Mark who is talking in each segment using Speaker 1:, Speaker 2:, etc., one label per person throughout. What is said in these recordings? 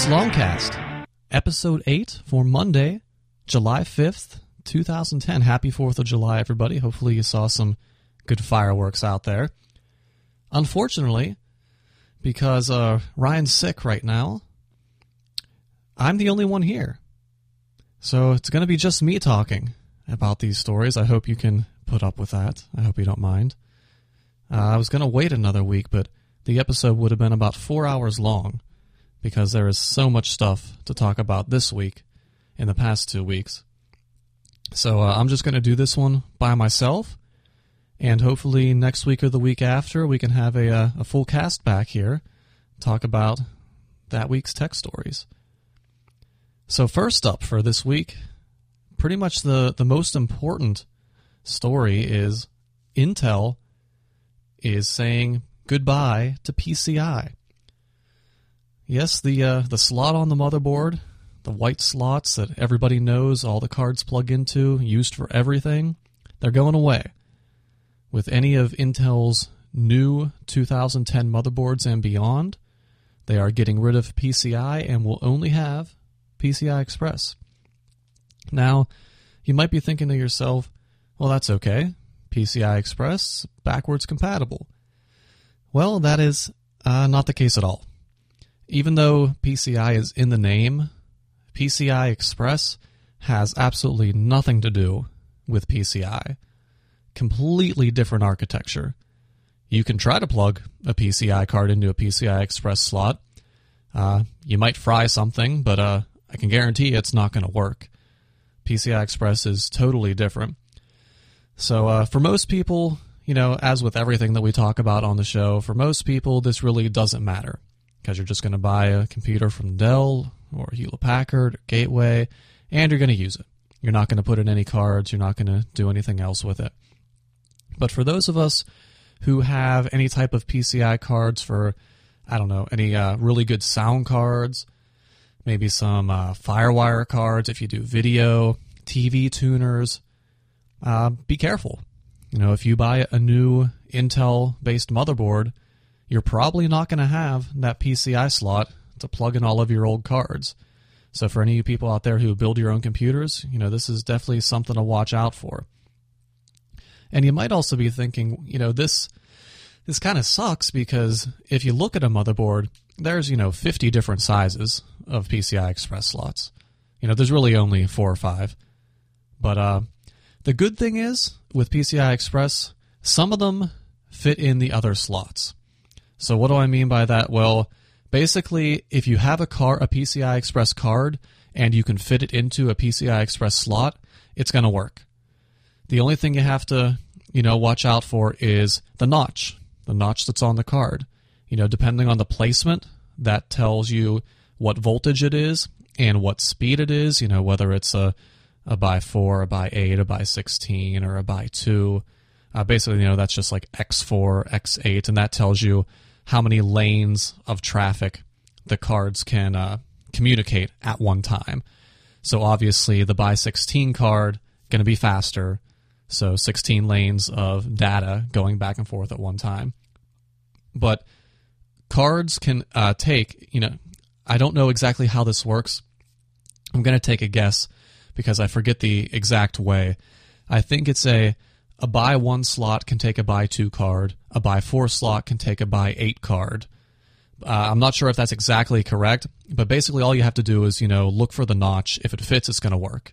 Speaker 1: Longcast, Episode 8 for Monday, July 5th, 2010. Happy 4th of July, everybody. Hopefully you saw some good fireworks out there. Unfortunately, because Ryan's sick right now, I'm the only one here. So it's going to be just me talking about these stories. I hope you can put up with that. I hope you don't mind. I was going to wait another week, but the episode would have been about 4 hours long because there is so much stuff to talk about this week in the past 2 weeks. So I'm just going to do this one by myself, and hopefully next week or the week after we can have a full cast back here, talk about that week's tech stories. So first up for this week, pretty much the most important story is Intel is saying goodbye to PCI. Yes, the slot on the motherboard, the white slots that everybody knows all the cards plug into, used for everything, they're going away. With any of Intel's new 2010 motherboards and beyond, they are getting rid of PCI and will only have PCI Express. Now, you might be thinking to yourself, well, that's okay. PCI Express, backwards compatible. Well, that is not the case at all. Even though PCI is in the name, PCI Express has absolutely nothing to do with PCI. Completely different architecture. You can try to plug a PCI card into a PCI Express slot. You might fry something, but I can guarantee it's not going to work. PCI Express is totally different. So for most people, you know, as with everything that we talk about on the show, for most people this really doesn't matter because you're just going to buy a computer from Dell or Hewlett-Packard or Gateway, and you're going to use it. You're not going to put in any cards. You're not going to do anything else with it. But for those of us who have any type of PCI cards for, I don't know, any really good sound cards, maybe some FireWire cards if you do video, TV tuners, be careful. You know, if you buy a new Intel-based motherboard, you're probably not going to have that PCI slot to plug in all of your old cards. So for any of you people out there who build your own computers, you know, this is definitely something to watch out for. And you might also be thinking, you know, this kind of sucks because if you look at a motherboard, there's, 50 different sizes of PCI Express slots. You know, there's really only 4 or 5. But the good thing is, with PCI Express, some of them fit in the other slots. So what do I mean by that? Well, basically, if you have a PCI Express card and you can fit it into a PCI Express slot, it's going to work. The only thing you have to, watch out for is the notch that's on the card. Depending on the placement, that tells you what voltage it is and what speed it is, whether it's a by 4, a by 8, a by 16, or a by 2. Basically, that's just like X4, X8, and that tells you how many lanes of traffic the cards can communicate at one time. So obviously, the by 16 card going to be faster, so 16 lanes of data going back and forth at one time. But cards can take, I don't know exactly how this works. I'm going to take a guess because I forget the exact way. I think it's a by 1 slot can take a by 2 card. A by 4 slot can take a by 8 card. I'm not sure if that's exactly correct, but basically all you have to do is, look for the notch. If it fits, it's going to work.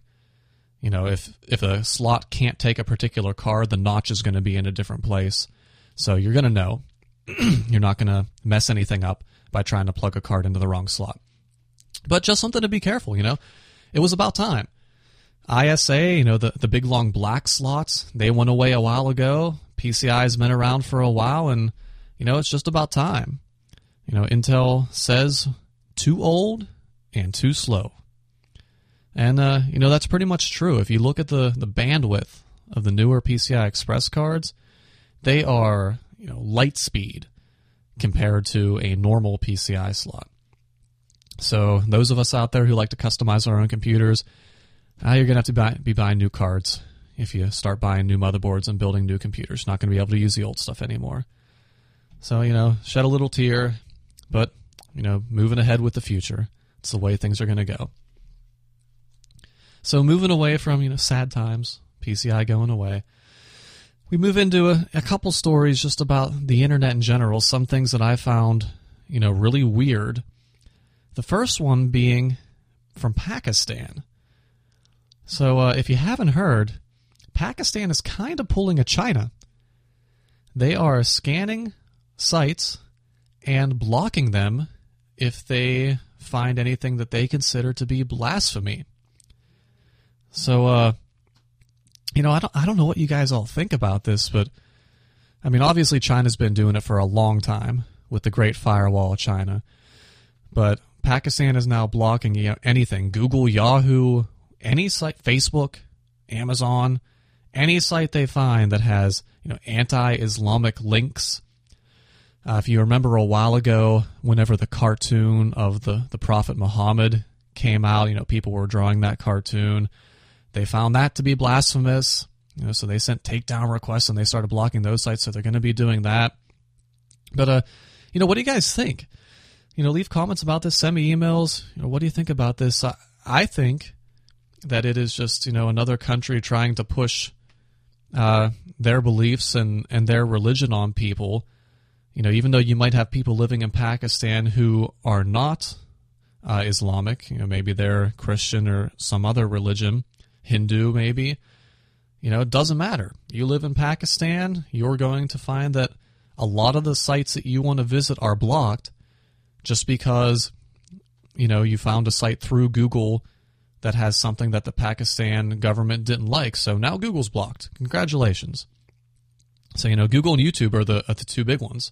Speaker 1: If a slot can't take a particular card, the notch is going to be in a different place. So you're going to know. You're not going to mess anything up by trying to plug a card into the wrong slot. But just something to be careful, It was about time. ISA, the big long black slots, they went away a while ago. PCI has been around for a while, and, it's just about time. Intel says too old and too slow. And, that's pretty much true. If you look at the bandwidth of the newer PCI Express cards, they are, light speed compared to a normal PCI slot. So those of us out there who like to customize our own computers, you're going to have to be buying new cards if you start buying new motherboards and building new computers. Not going to be able to use the old stuff anymore. So, shed a little tear, but, moving ahead with the future. It's the way things are going to go. So moving away from, sad times, PCI going away, we move into a couple stories just about the internet in general, some things that I found, really weird. The first one being from Pakistan. So if you haven't heard, Pakistan is kind of pulling a China. They are scanning sites and blocking them if they find anything that they consider to be blasphemy. So, I don't know what you guys all think about this, but, obviously China's been doing it for a long time with the Great Firewall of China. But Pakistan is now blocking anything. Google, Yahoo, any site, Facebook, Amazon, any site they find that has anti-Islamic links. If you remember a while ago, whenever the cartoon of the Prophet Muhammad came out, people were drawing that cartoon. They found that to be blasphemous, so they sent takedown requests and they started blocking those sites, so they're going to be doing that. But, what do you guys think? Leave comments about this, send me emails. What do you think about this? I think that it is just, another country trying to push their beliefs and their religion on people. Even though you might have people living in Pakistan who are not Islamic, maybe they're Christian or some other religion, Hindu maybe, it doesn't matter. You live in Pakistan, you're going to find that a lot of the sites that you want to visit are blocked just because, you found a site through Google that has something that the Pakistan government didn't like. So now Google's blocked. Congratulations. So, Google and YouTube are the two big ones.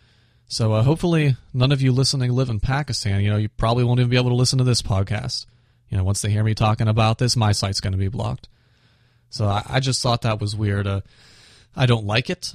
Speaker 1: So hopefully none of you listening live in Pakistan. You probably won't even be able to listen to this podcast. Once they hear me talking about this, my site's going to be blocked. So I just thought that was weird. I don't like it.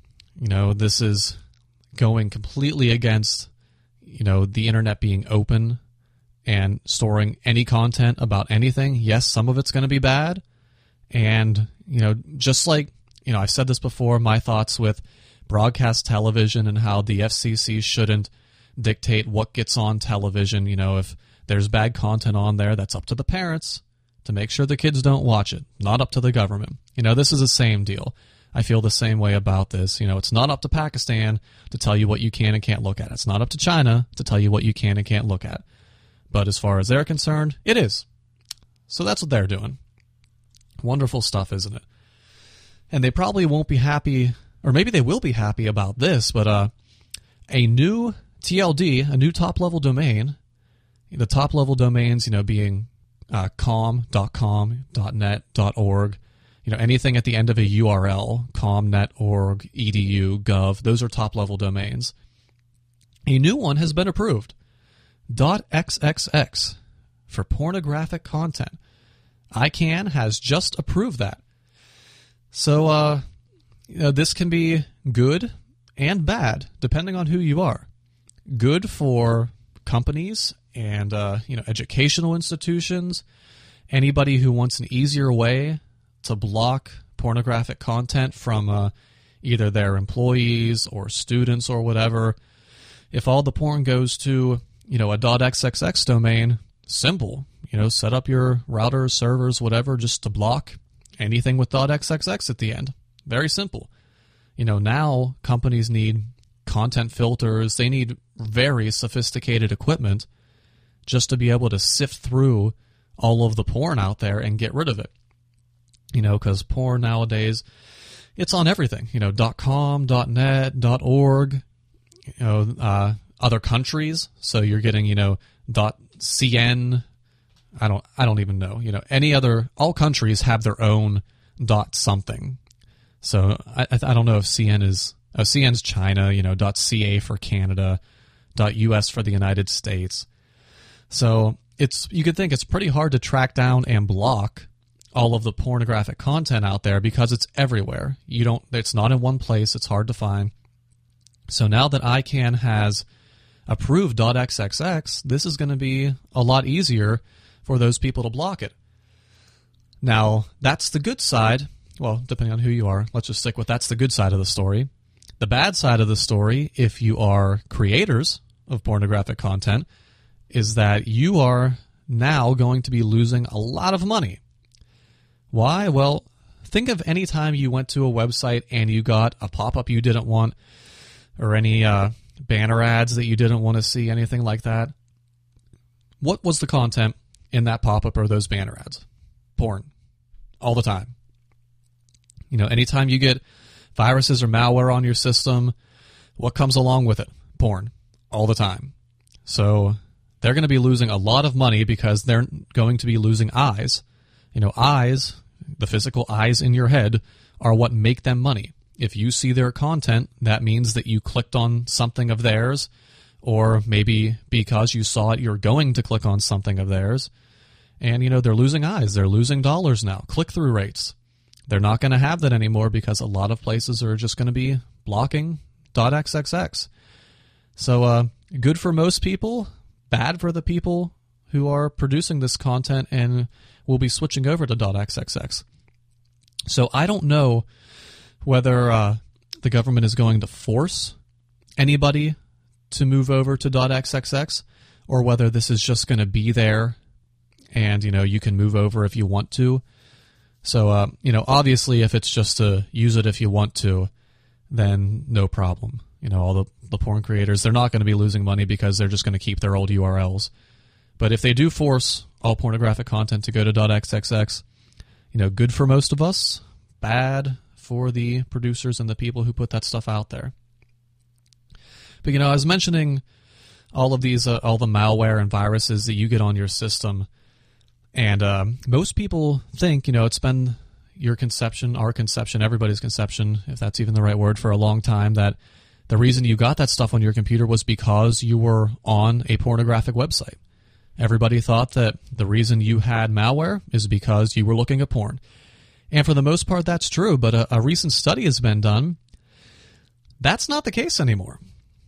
Speaker 1: This is going completely against, the internet being open and storing any content about anything. Yes, some of it's going to be bad. And, just like, I've said this before, my thoughts with broadcast television and how the FCC shouldn't dictate what gets on television. If there's bad content on there, that's up to the parents to make sure the kids don't watch it, not up to the government. This is the same deal. I feel the same way about this. It's not up to Pakistan to tell you what you can and can't look at. It's not up to China to tell you what you can and can't look at. But as far as they're concerned, it is. So that's what they're doing. Wonderful stuff, isn't it? And they probably won't be happy, or maybe they will be happy about this, but a new TLD, a new top-level domain, the top-level domains, being com.com, .net, .org, anything at the end of a URL, com, net, org, edu, gov, those are top-level domains. A new one has been approved, .xxx, for pornographic content. ICANN has just approved that. So, this can be good and bad, depending on who you are. Good for companies and, educational institutions, anybody who wants an easier way to block pornographic content from either their employees or students or whatever. If all the porn goes to, a .xxx domain, simple. Set up your routers, servers, whatever, just to block anything with .xxx at the end. Very simple. Now companies need content filters. They need very sophisticated equipment just to be able to sift through all of the porn out there and get rid of it. Because porn nowadays, it's on everything. .com, .net, .org, other countries. So you're getting, .cn. I don't even know. Any other, all countries have their own .something. So I don't know if CN is, CN's China, .ca for Canada, .us for the United States. So you could think it's pretty hard to track down and block all of the pornographic content out there because it's everywhere. It's not in one place. It's hard to find. So now that ICANN has approved .xxx, this is going to be a lot easier for those people to block it. Now, that's the good side. Well, depending on who you are, let's just stick with that's the good side of the story. The bad side of the story, if you are creators of pornographic content, is that you are now going to be losing a lot of money. Why? Well, think of any time you went to a website and you got a pop-up you didn't want, or any banner ads that you didn't want to see, anything like that. What was the content in that pop-up or those banner ads? Porn. All the time. Anytime you get viruses or malware on your system, what comes along with it? Porn. All the time. So they're going to be losing a lot of money because they're going to be losing eyes. Eyes, the physical eyes in your head, are what make them money. If you see their content, that means that you clicked on something of theirs, or maybe because you saw it, you're going to click on something of theirs. And, they're losing eyes. They're losing dollars now. Click-through rates. They're not going to have that anymore because a lot of places are just going to be blocking .xxx. So, good for most people, bad for the people who are producing this content and will be switching over to .xxx. So I don't know whether the government is going to force anybody to move over to .xxx, or whether this is just going to be there and, you can move over if you want to. So, obviously if it's just to use it if you want to, then no problem. All the porn creators, they're not going to be losing money because they're just going to keep their old URLs. But if they do force all pornographic content to go to .xxx, good for most of us, bad for the producers and the people who put that stuff out there. But, I was mentioning all of these, all the malware and viruses that you get on your system. And most people think, it's been your conception, our conception, everybody's conception, if that's even the right word, for a long time, that the reason you got that stuff on your computer was because you were on a pornographic website. Everybody thought that the reason you had malware is because you were looking at porn. And for the most part, that's true, but a recent study has been done. That's not the case anymore.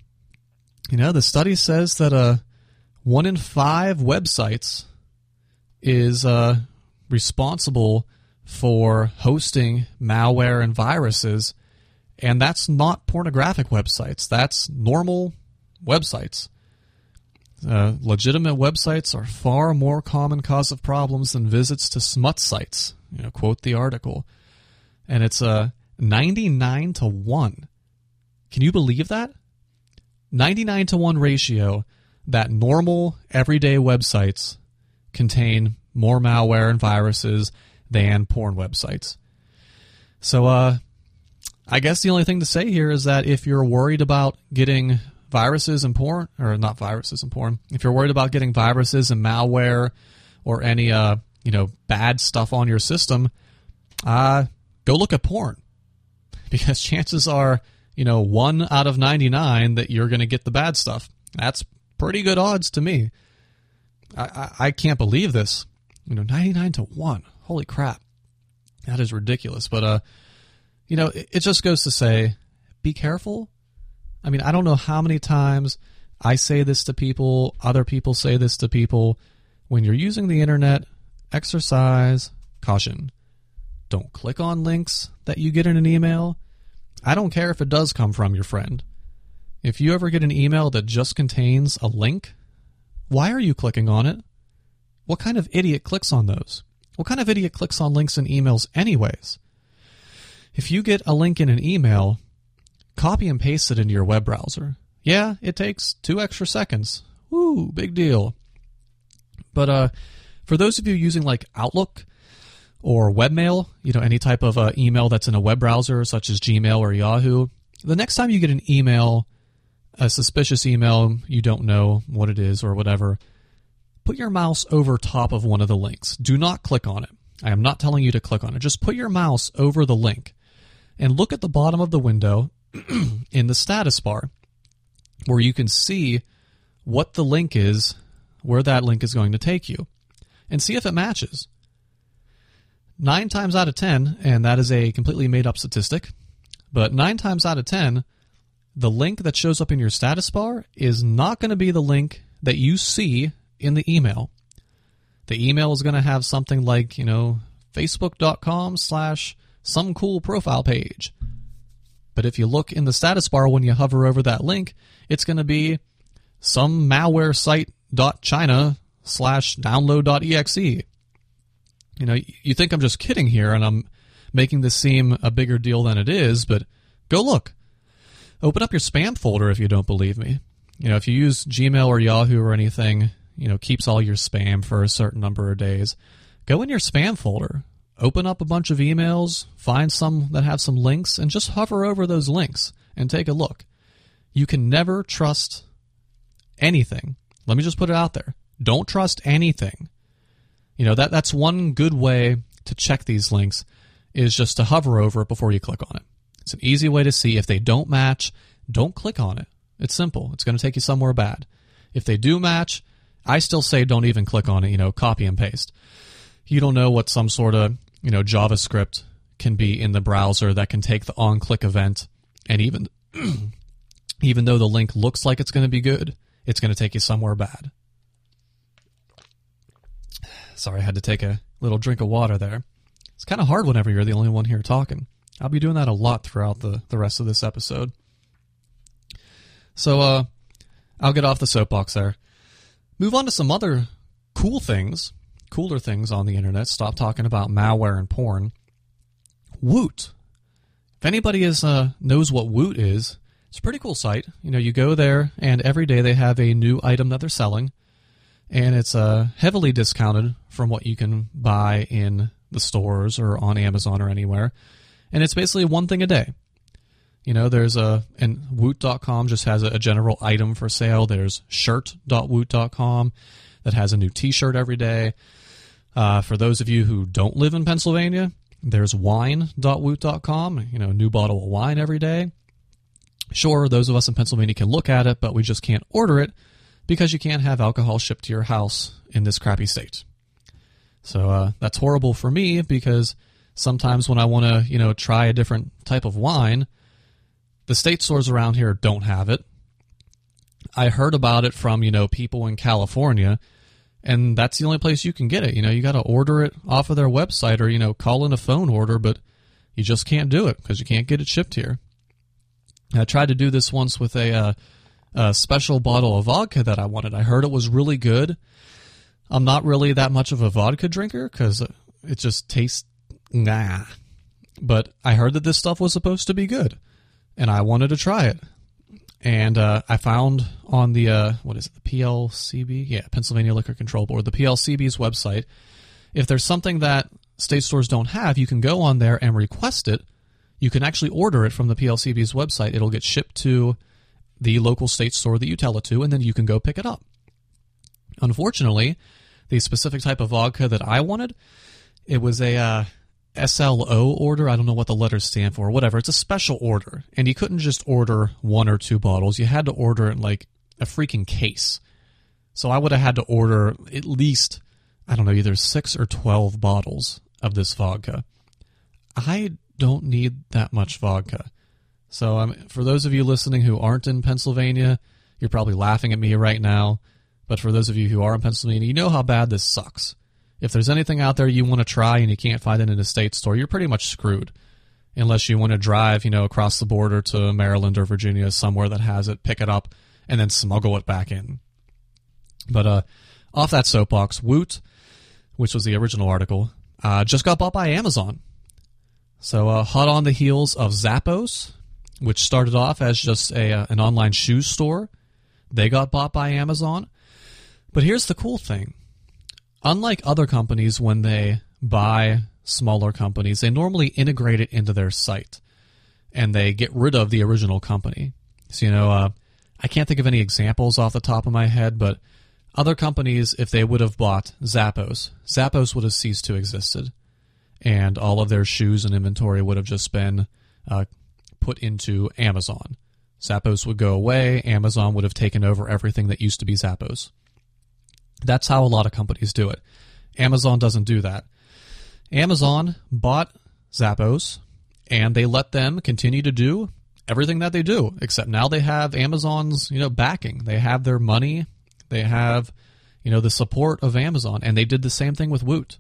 Speaker 1: The study says that 1 in 5 websites is responsible for hosting malware and viruses, and that's not pornographic websites. That's normal websites. Legitimate websites are far more common cause of problems than visits to smut sites. Quote the article. And it's 99 to 1. Can you believe that? 99 to 1 ratio that normal, everyday websites contain more malware and viruses than porn websites. So, I guess the only thing to say here is that if you're worried about getting viruses and porn, or not viruses and porn, if you're worried about getting viruses and malware or any, bad stuff on your system, go look at porn. Because chances are, 1 out of 99 that you're going to get the bad stuff. That's pretty good odds to me. I can't believe this. 99 to 1. Holy crap. That is ridiculous. But, it just goes to say, be careful. I mean, I don't know how many times I say this to people, other people say this to people. When you're using the internet, exercise caution. Don't click on links that you get in an email. I don't care if it does come from your friend. If you ever get an email that just contains a link, why are you clicking on it? What kind of idiot clicks on those? What kind of idiot clicks on links in emails anyways? If you get a link in an email, copy and paste it into your web browser. Yeah, it takes 2 extra seconds. Woo, big deal. But for those of you using like Outlook or webmail, any type of email that's in a web browser such as Gmail or Yahoo, the next time you get an email, a suspicious email, you don't know what it is or whatever, put your mouse over top of one of the links. Do not click on it. I am not telling you to click on it. Just put your mouse over the link and look at the bottom of the window in the status bar where you can see what the link is, where that link is going to take you, and see if it matches. 9 times out of 10, and that is a completely made-up statistic, but 9 times out of 10, the link that shows up in your status bar is not going to be the link that you see in the email. The email is going to have something like, facebook.com/some cool profile page. But if you look in the status bar when you hover over that link, it's going to be some malware site woot.china/download.exe. You know, you think I'm just kidding here and I'm making this seem a bigger deal than it is, but go look. Open up your spam folder if you don't believe me. You know, if you use Gmail or Yahoo or anything, you know, keeps all your spam for a certain number of days. Go in your spam folder, open up a bunch of emails, find some that have some links, and just hover over those links and take a look. You can never trust anything. Let me just put it out there. Don't trust anything. You know, that's one good way to check these links is just to hover over it before you click on it. It's an easy way to see if they don't match, don't click on it. It's simple. It's going to take you somewhere bad. If they do match, I still say don't even click on it, you know, copy and paste. You don't know what some sort of, you know, JavaScript can be in the browser that can take the on-click event, and even though the link looks like it's going to be good, it's going to take you somewhere bad. Sorry, I had to take a little drink of water there. It's kind of hard whenever you're the only one here talking. I'll be doing that a lot throughout the rest of this episode. So, I'll get off the soapbox there. Move on to some other cooler things on the internet. Stop talking about malware and porn. Woot. If anybody knows what Woot is, it's a pretty cool site. You know, you go there, and every day they have a new item that they're selling, and it's heavily discounted from what you can buy in the stores or on Amazon or anywhere. And it's basically one thing a day. You know, and Woot.com just has a general item for sale. There's shirt.woot.com that has a new t-shirt every day. For those of you who don't live in Pennsylvania, there's wine.woot.com, you know, a new bottle of wine every day. Sure, those of us in Pennsylvania can look at it, but we just can't order it because you can't have alcohol shipped to your house in this crappy state. So that's horrible for me because sometimes when I want to, you know, try a different type of wine, the state stores around here don't have it. I heard about it from, you know, people in California, and that's the only place you can get it. You know, you got to order it off of their website or, you know, call in a phone order, but you just can't do it because you can't get it shipped here. I tried to do this once with a special bottle of vodka that I wanted. I heard it was really good. I'm not really that much of a vodka drinker because it just tastes nah. But I heard that this stuff was supposed to be good, and I wanted to try it. And I found on the, the PLCB? Yeah, Pennsylvania Liquor Control Board, the PLCB's website, if there's something that state stores don't have, you can go on there and request it. You can actually order it from the PLCB's website. It'll get shipped to the local state store that you tell it to, and then you can go pick it up. Unfortunately, the specific type of vodka that I wanted, it was a SLO order. I don't know what the letters stand for. Whatever. It's a special order. And you couldn't just order 1 or 2 bottles. You had to order it in like a freaking case. So I would have had to order at least, I don't know, either 6 or 12 bottles of this vodka. I don't need that much vodka. So for those of you listening who aren't in Pennsylvania, you're probably laughing at me right now. But for those of you who are in Pennsylvania, you know how bad this sucks. If there's anything out there you want to try and you can't find it in a state store, you're pretty much screwed. Unless you want to drive, you know, across the border to Maryland or Virginia, somewhere that has it, pick it up, and then smuggle it back in. But off that soapbox, Woot, which was the original article, just got bought by Amazon. So hot on the heels of Zappos, which started off as just an online shoe store. They got bought by Amazon. But here's the cool thing. Unlike other companies, when they buy smaller companies, they normally integrate it into their site, and they get rid of the original company. So, you know, I can't think of any examples off the top of my head, but other companies, if they would have bought Zappos, Zappos would have ceased to existed, and all of their shoes and inventory would have just been put into Amazon. Zappos would go away. Amazon would have taken over everything that used to be Zappos. That's how a lot of companies do it. Amazon doesn't do that. Amazon bought Zappos, and they let them continue to do everything that they do, except now they have Amazon's, you know, backing. They have their money. They have, you know, the support of Amazon, and they did the same thing with Woot.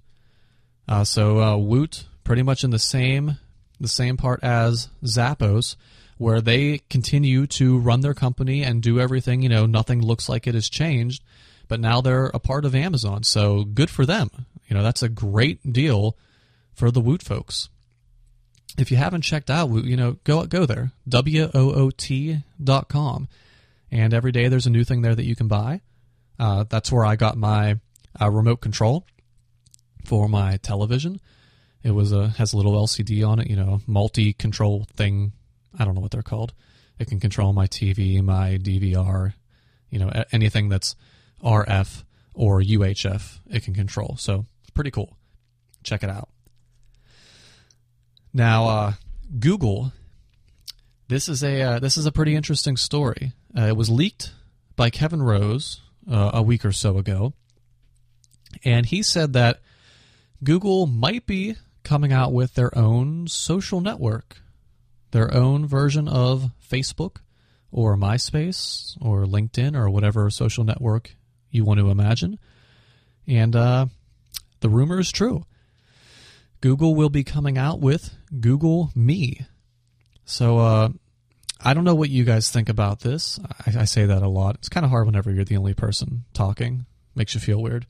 Speaker 1: So Woot, pretty much in the same part as Zappos, where they continue to run their company and do everything. You know, nothing looks like it has changed. but now they're a part of Amazon, so good for them. You know, that's a great deal for the Woot folks. If you haven't checked out Woot, you know, go there, woot.com, and every day there's a new thing there that you can buy. That's where I got my remote control for my television. It has a little LCD on it, you know, multi-control thing. I don't know what they're called. It can control my TV, my DVR, you know, anything that's RF or UHF, it can control. So it's pretty cool. Check it out. Now, Google. This is a pretty interesting story. It was leaked by Kevin Rose a week or so ago, and he said that Google might be coming out with their own social network, their own version of Facebook or MySpace or LinkedIn or whatever social network you want to imagine. And the rumor is true. Google will be coming out with Google Me. So I don't know what you guys think about this. I say that a lot. It's kind of hard whenever you're the only person talking. Makes you feel weird.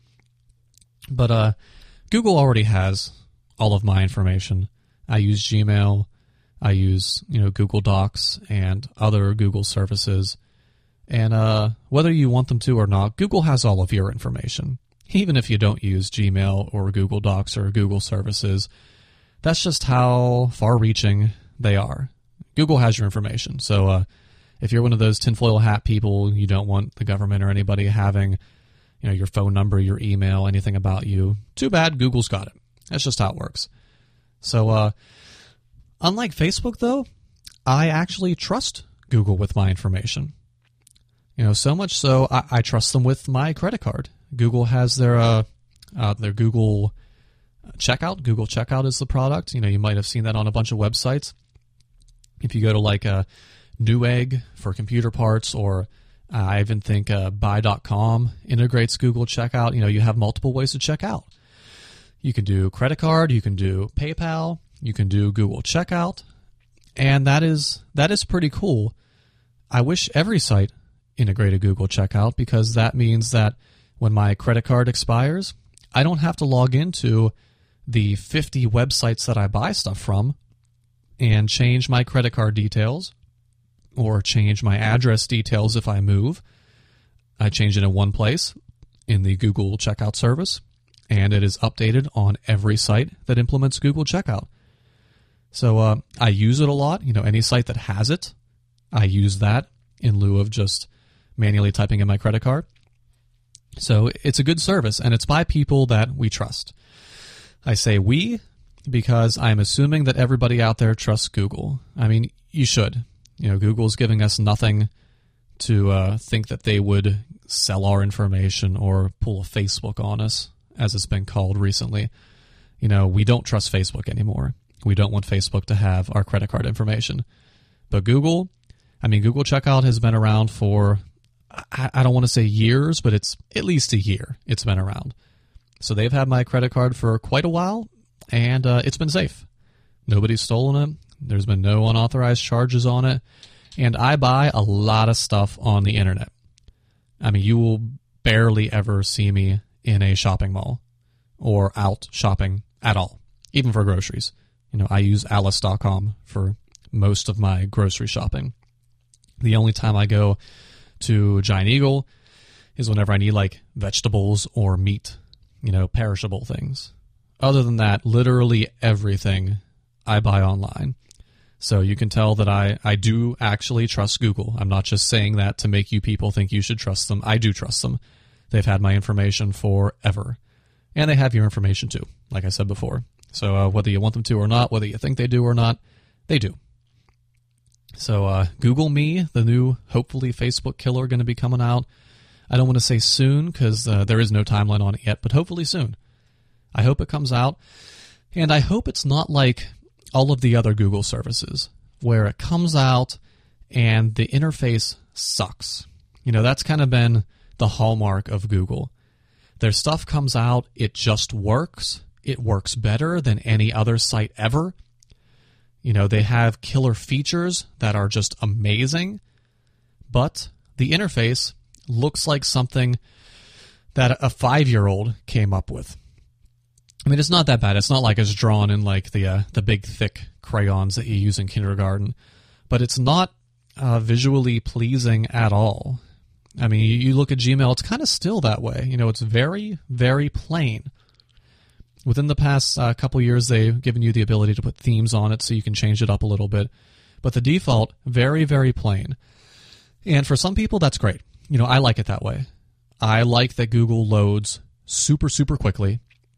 Speaker 1: But Google already has all of my information. I use Gmail. I use, you know, Google Docs and other Google services. And whether you want them to or not, Google has all of your information. Even if you don't use Gmail or Google Docs or Google services, that's just how far-reaching they are. Google has your information. So if you're one of those tinfoil hat people, you don't want the government or anybody having, you know, your phone number, your email, anything about you, too bad, Google's got it. That's just how it works. So unlike Facebook, though, I actually trust Google with my information. You know, so much so I trust them with my credit card. Google has their Google Checkout. Google Checkout is the product. You know, you might have seen that on a bunch of websites. If you go to like Newegg for computer parts, or I even think Buy.com integrates Google Checkout. You know, you have multiple ways to check out. You can do credit card, you can do PayPal, you can do Google Checkout, and that is pretty cool. I wish every site integrated Google Checkout, because that means that when my credit card expires, I don't have to log into the 50 websites that I buy stuff from and change my credit card details or change my address details if I move. I change it in one place in the Google Checkout service, and it is updated on every site that implements Google Checkout. So I use it a lot. You know, any site that has it, I use that in lieu of just manually typing in my credit card. So it's a good service, and it's by people that we trust. I say we because I'm assuming that everybody out there trusts Google. I mean, you should. You know, Google's giving us nothing to think that they would sell our information or pull a Facebook on us, as it's been called recently. You know, we don't trust Facebook anymore. We don't want Facebook to have our credit card information. But Google, I mean, Google Checkout has been around for, I don't want to say years, but it's at least a year it's been around. So they've had my credit card for quite a while, and it's been safe. Nobody's stolen it. There's been no unauthorized charges on it. And I buy a lot of stuff on the internet. I mean, you will barely ever see me in a shopping mall or out shopping at all, even for groceries. You know, I use Alice.com for most of my grocery shopping. The only time I go to Giant Eagle is whenever I need like vegetables or meat, you know, perishable things. Other than that, literally everything I buy online. So you can tell that I do actually trust Google. I'm not just saying that to make you people think you should trust them. I do trust them. They've had my information forever. And they have your information too, like I said before. So whether you want them to or not, whether you think they do or not, they do. So Google Me, the new, hopefully, Facebook killer, going to be coming out. I don't want to say soon because there is no timeline on it yet, but hopefully soon. I hope it comes out. And I hope it's not like all of the other Google services where it comes out and the interface sucks. You know, that's kind of been the hallmark of Google. Their stuff comes out, it just works. It works better than any other site ever. You know, they have killer features that are just amazing, but the interface looks like something that a 5-year-old came up with. I mean, it's not that bad. It's not like it's drawn in like the big thick crayons that you use in kindergarten, but it's not visually pleasing at all. I mean, you look at Gmail, it's kind of still that way. You know, it's very, very plain. Within the past couple years, they've given you the ability to put themes on it so you can change it up a little bit. But the default, very, very plain. And for some people, that's great. You know, I like it that way. I like that Google loads super, super quickly.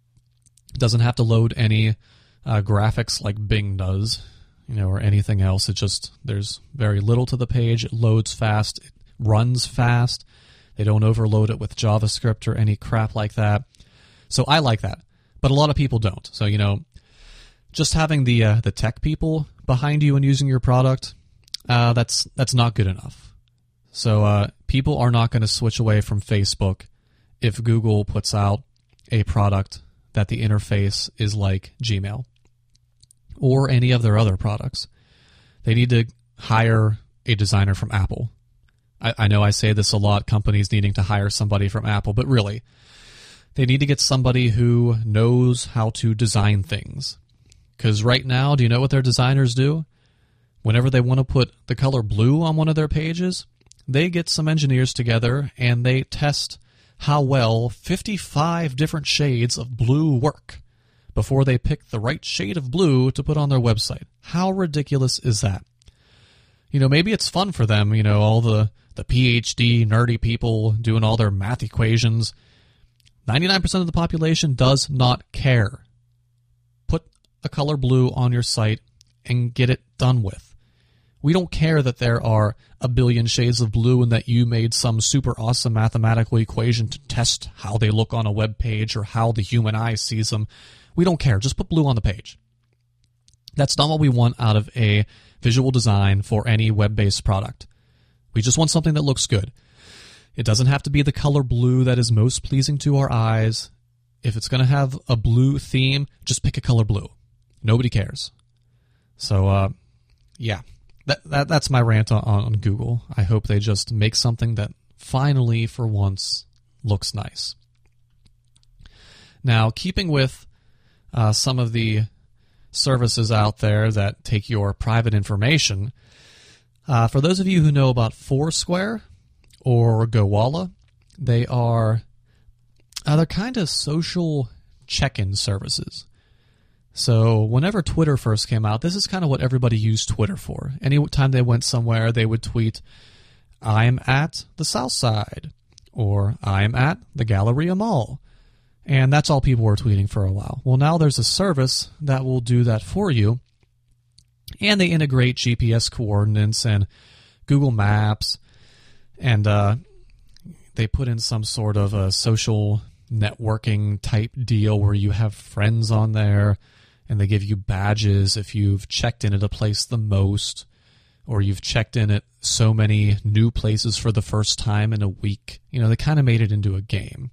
Speaker 1: It doesn't have to load any graphics like Bing does, you know, or anything else. It just, there's very little to the page. It loads fast. It runs fast. They don't overload it with JavaScript or any crap like that. So I like that. But a lot of people don't. So, you know, just having the tech people behind you and using your product, that's not good enough. So people are not going to switch away from Facebook if Google puts out a product that the interface is like Gmail or any of their other products. They need to hire a designer from Apple. I know I say this a lot, companies needing to hire somebody from Apple, but really, they need to get somebody who knows how to design things. Because right now, do you know what their designers do? Whenever they want to put the color blue on one of their pages, they get some engineers together and they test how well 55 different shades of blue work before they pick the right shade of blue to put on their website. How ridiculous is that? You know, maybe it's fun for them, you know, all the PhD nerdy people doing all their math equations. 99% of the population does not care. Put a color blue on your site and get it done with. We don't care that there are a billion shades of blue and that you made some super awesome mathematical equation to test how they look on a web page or how the human eye sees them. We don't care. Just put blue on the page. That's not what we want out of a visual design for any web-based product. We just want something that looks good. It doesn't have to be the color blue that is most pleasing to our eyes. If it's going to have a blue theme, just pick a color blue. Nobody cares. So, yeah. That's my rant on Google. I hope they just make something that finally, for once, looks nice. Now, keeping with some of the services out there that take your private information, for those of you who know about Foursquare or Gowalla, they're kind of social check-in services. So whenever Twitter first came out, this is kind of what everybody used Twitter for. Anytime they went somewhere, they would tweet, "I'm at the South Side," or "I'm at the Galleria Mall." And that's all people were tweeting for a while. Well, now there's a service that will do that for you, and they integrate GPS coordinates and Google Maps, and they put in some sort of a social networking type deal where you have friends on there, and they give you badges if you've checked in at a place the most, or you've checked in at so many new places for the first time in a week. You know, they kind of made it into a game.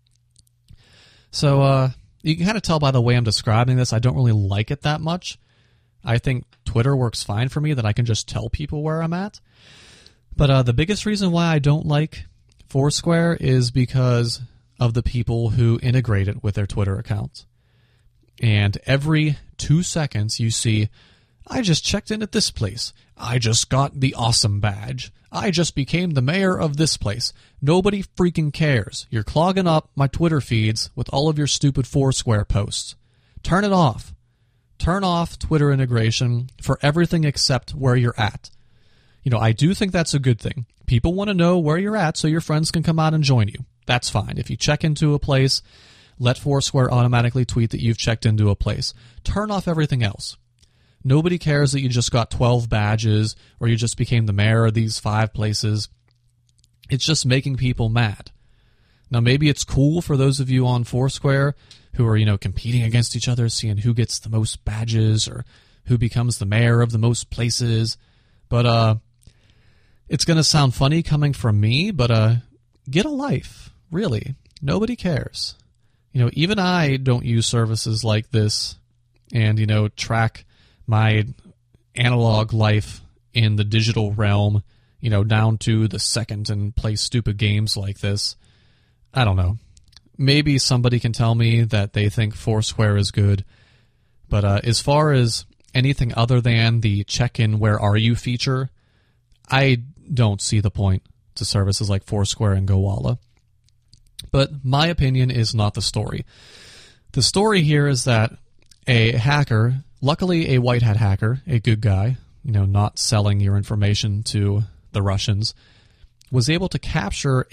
Speaker 1: So you can kind of tell by the way I'm describing this, I don't really like it that much. I think Twitter works fine for me, that I can just tell people where I'm at. But the biggest reason why I don't like Foursquare is because of the people who integrate it with their Twitter accounts. And every 2 seconds you see, "I just checked in at this place. I just got the awesome badge. I just became the mayor of this place." Nobody freaking cares. You're clogging up my Twitter feeds with all of your stupid Foursquare posts. Turn it off. Turn off Twitter integration for everything except where you're at. You know, I do think that's a good thing. People want to know where you're at so your friends can come out and join you. That's fine. If you check into a place, let Foursquare automatically tweet that you've checked into a place. Turn off everything else. Nobody cares that you just got 12 badges or you just became the mayor of these 5 places. It's just making people mad. Now, maybe it's cool for those of you on Foursquare who are, you know, competing against each other, seeing who gets the most badges or who becomes the mayor of the most places. But it's going to sound funny coming from me, but get a life, really. Nobody cares. You know, even I don't use services like this and, you know, track my analog life in the digital realm, you know, down to the second and play stupid games like this. I don't know. maybe somebody can tell me that they think Foursquare is good, but as far as anything other than the check-in where are you feature, I don't see the point to services like Foursquare and Gowalla. But my opinion is not the story. The story here is that a hacker, luckily a white hat hacker, a good guy, not selling your information to the Russians, was able to capture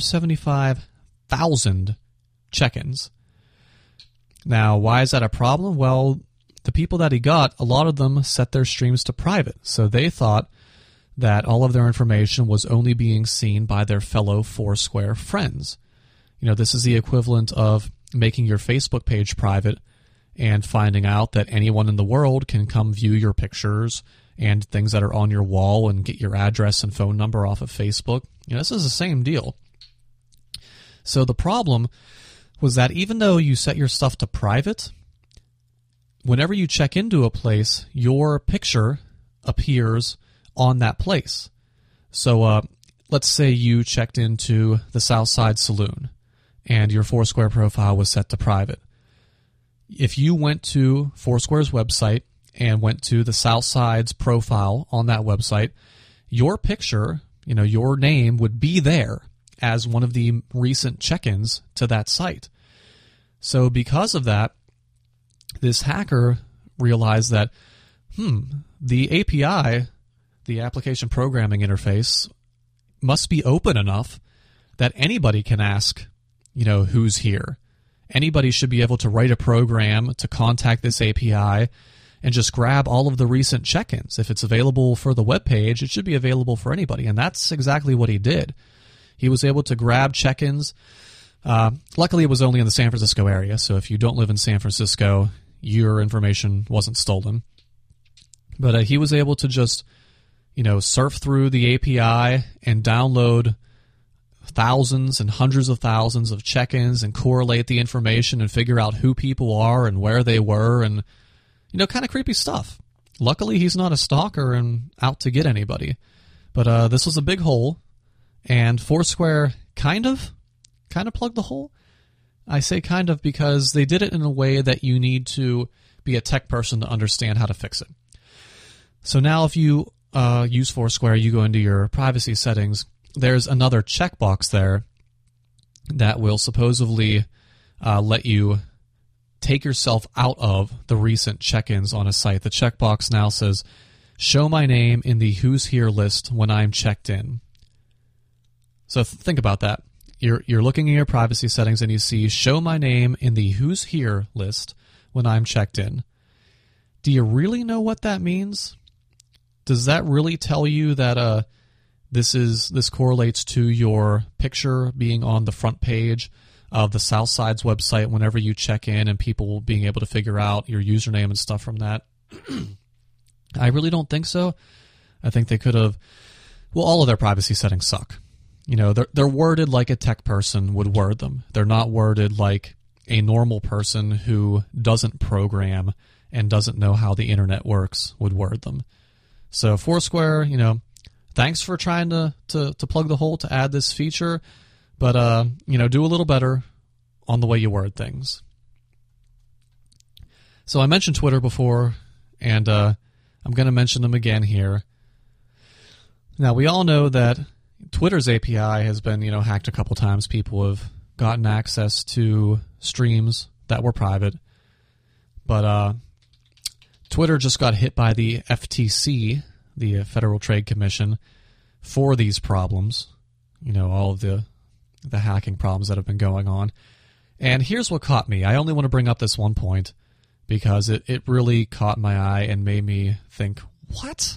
Speaker 1: 875,000 check-ins. Now, why is that a problem? Well, the people that he got, a lot of them set their streams to private, so they thought that all of their information was only being seen by their fellow Foursquare friends. This is the equivalent of making your Facebook page private and finding out that anyone in the world can come view your pictures and things that are on your wall and get your address and phone number off of Facebook. This is the same deal. So the problem was that even though you set your stuff to private, whenever you check into a place, your picture appears on that place. So let's say you checked into the Southside Saloon and your Foursquare profile was set to private. If you went to Foursquare's website and went to the Southside's profile on that website, your picture, your name would be there as one of the recent check-ins to that site. So because of that, this hacker realized that, the API, the application programming interface, must be open enough that anybody can ask, who's here. Anybody should be able to write a program to contact this API and just grab all of the recent check-ins. If it's available for the web page, it should be available for anybody, and that's exactly what he did. He was able to grab check-ins. Luckily, it was only in the San Francisco area, so if you don't live in San Francisco, your information wasn't stolen. But he was able to just, surf through the API and download thousands and hundreds of thousands of check-ins and correlate the information and figure out who people are and where they were and, kind of creepy stuff. Luckily, he's not a stalker and out to get anybody. But this was a big hole, and Foursquare kind of plugged the hole. I say kind of because they did it in a way that you need to be a tech person to understand how to fix it. So now if you use Foursquare, you go into your privacy settings, there's another checkbox there that will supposedly let you take yourself out of the recent check-ins on a site. The checkbox now says, show my name in the Who's Here list when I'm checked in. So think about that. You're looking in your privacy settings and you see, show my name in the Who's Here list when I'm checked in. Do you really know what that means? Does that really tell you that this correlates to your picture being on the front page of the Southside's website whenever you check in and people being able to figure out your username and stuff from that? I really don't think so. I think they could have... Well, all of their privacy settings suck. They're worded like a tech person would word them. They're not worded like a normal person who doesn't program and doesn't know how the internet works would word them. So Foursquare, thanks for trying to plug the hole to add this feature, but do a little better on the way you word things. So I mentioned Twitter before, and I'm going to mention them again here. Now, we all know that Twitter's API has been, hacked a couple times. People have gotten access to streams that were private. But Twitter just got hit by the FTC, the Federal Trade Commission, for these problems. All of the hacking problems that have been going on. And here's what caught me. I only want to bring up this one point because it really caught my eye and made me think, what?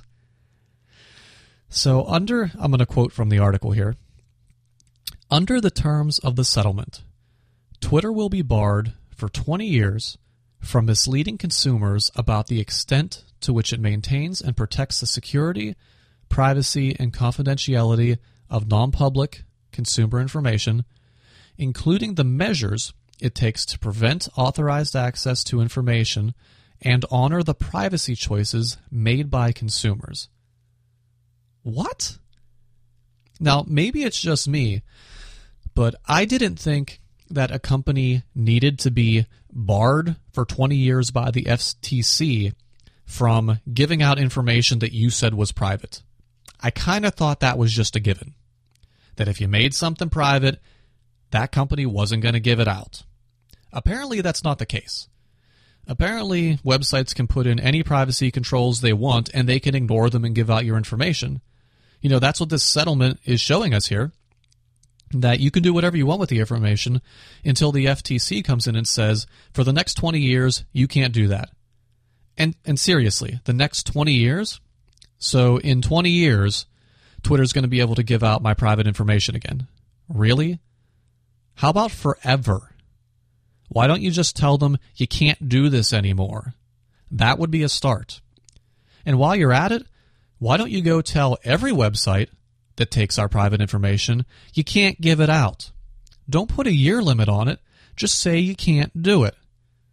Speaker 1: So I'm going to quote from the article here. Under the terms of the settlement, Twitter will be barred for 20 years from misleading consumers about the extent to which it maintains and protects the security, privacy, and confidentiality of non-public consumer information, including the measures it takes to prevent authorized access to information and honor the privacy choices made by consumers. What? Now, maybe it's just me, but I didn't think that a company needed to be barred for 20 years by the FTC from giving out information that you said was private. I kind of thought that was just a given. That if you made something private, that company wasn't going to give it out. Apparently, that's not the case. Apparently, websites can put in any privacy controls they want, and they can ignore them and give out your information. You know, that's what this settlement is showing us here, that you can do whatever you want with the information until the FTC comes in and says, for the next 20 years, you can't do that. And seriously, the next 20 years? So in 20 years, Twitter's going to be able to give out my private information again. Really? How about forever? Why don't you just tell them you can't do this anymore? That would be a start. And while you're at it, why don't you go tell every website that takes our private information you can't give it out? Don't put a year limit on it. Just say you can't do it.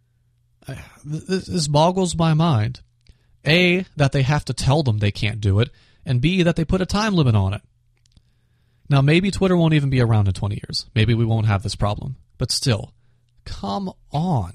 Speaker 1: This boggles my mind. A, that they have to tell them they can't do it, and B, that they put a time limit on it. Now, maybe Twitter won't even be around in 20 years. Maybe we won't have this problem. But still, come on.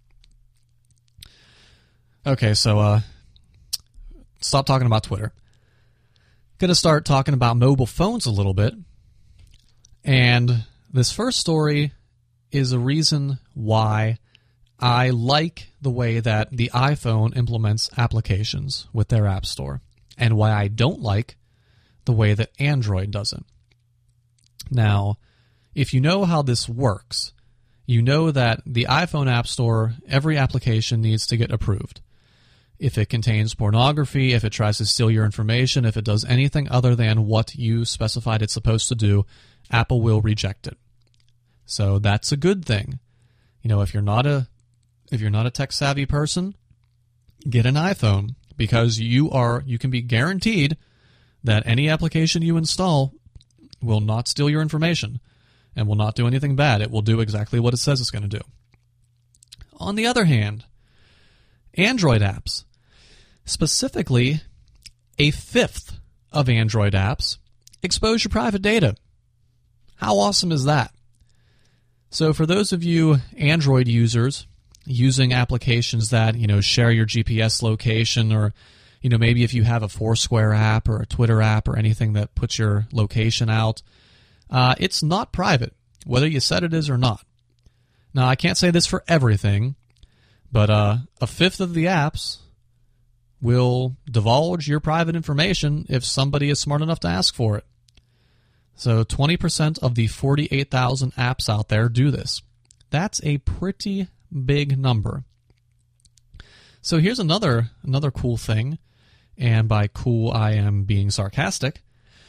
Speaker 1: Okay, so stop talking about Twitter. Going to start talking about mobile phones a little bit. And this first story is a reason why I like the way that the iPhone implements applications with their App Store, and why I don't like the way that Android does it. Now, if you know how this works, you know that the iPhone App Store, every application needs to get approved. If it contains pornography, if it tries to steal your information, if it does anything other than what you specified it's supposed to do, Apple will reject it. So that's a good thing. You know, if you're not a tech-savvy person, get an iPhone, because you can be guaranteed that any application you install will not steal your information and will not do anything bad. It will do exactly what it says it's going to do. On the other hand, Android apps, specifically a fifth of Android apps, expose your private data. How awesome is that? So for those of you Android users using applications that, you know, share your GPS location, or, you know, maybe if you have a Foursquare app or a Twitter app or anything that puts your location out, it's not private, whether you said it is or not. Now, I can't say this for everything, but a fifth of the apps will divulge your private information if somebody is smart enough to ask for it. So 20% of the 48,000 apps out there do this. That's a pretty big number. So here's another cool thing, and by cool I am being sarcastic.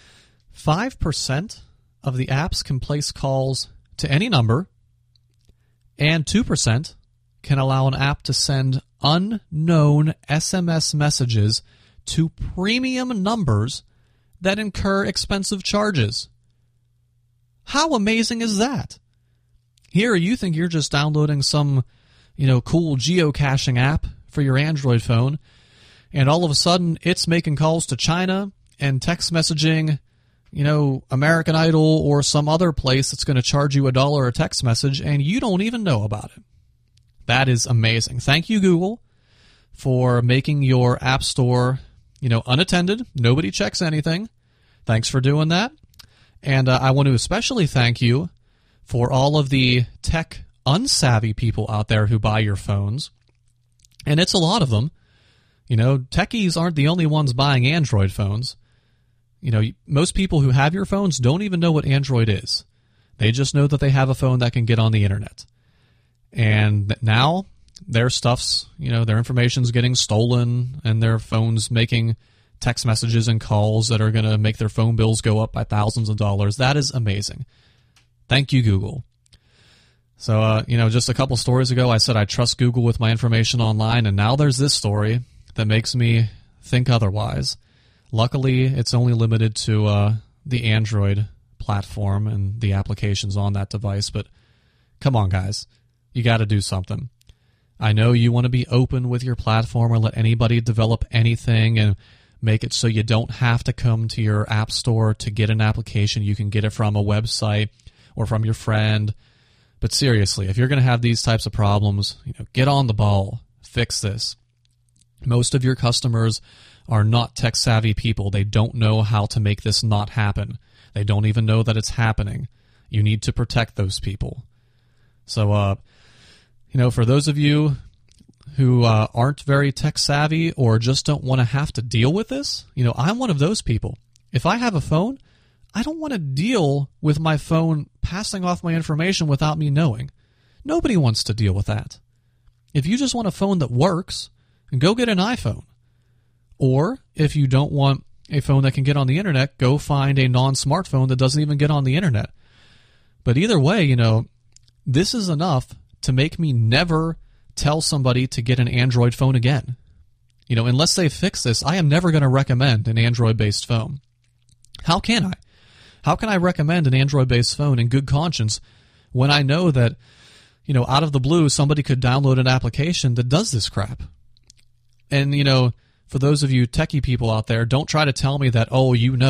Speaker 1: 5% of the apps can place calls to any number, and 2% can allow an app to send unknown SMS messages to premium numbers that incur expensive charges. How amazing is that? Here, you think you're just downloading some, cool geocaching app for your Android phone, and all of a sudden it's making calls to China and text messaging, American Idol or some other place that's going to charge you $1 a text message, and you don't even know about it. That is amazing. Thank you, Google, for making your App Store, unattended. Nobody checks anything. Thanks for doing that. And I want to especially thank you for all of the tech unsavvy people out there who buy your phones. And it's a lot of them. Techies aren't the only ones buying Android phones. Most people who have your phones don't even know what Android is. They just know that they have a phone that can get on the internet. And now their stuff's, their information's getting stolen, and their phone's making text messages and calls that are going to make their phone bills go up by thousands of dollars. That is amazing. Thank you, Google. So, just a couple stories ago, I said I trust Google with my information online, and now there's this story that makes me think otherwise. Luckily, it's only limited to the Android platform and the applications on that device, but come on, guys. You got to do something. I know you want to be open with your platform or let anybody develop anything and make it so you don't have to come to your app store to get an application. You can get it from a website or from your friend. But seriously, if you're going to have these types of problems, get on the ball, fix this. Most of your customers are not tech-savvy people. They don't know how to make this not happen. They don't even know that it's happening. You need to protect those people. So, for those of you who aren't very tech-savvy or just don't want to have to deal with this, I'm one of those people. If I have a phone, I don't want to deal with my phone passing off my information without me knowing. Nobody wants to deal with that. If you just want a phone that works, go get an iPhone. Or if you don't want a phone that can get on the internet, go find a non-smartphone that doesn't even get on the internet. But either way, this is enough to make me never tell somebody to get an Android phone again. Unless they fix this, I am never going to recommend an Android-based phone. How can I? How can I recommend an Android-based phone in good conscience when I know that, out of the blue, somebody could download an application that does this crap? And, for those of you techie people out there, don't try to tell me that,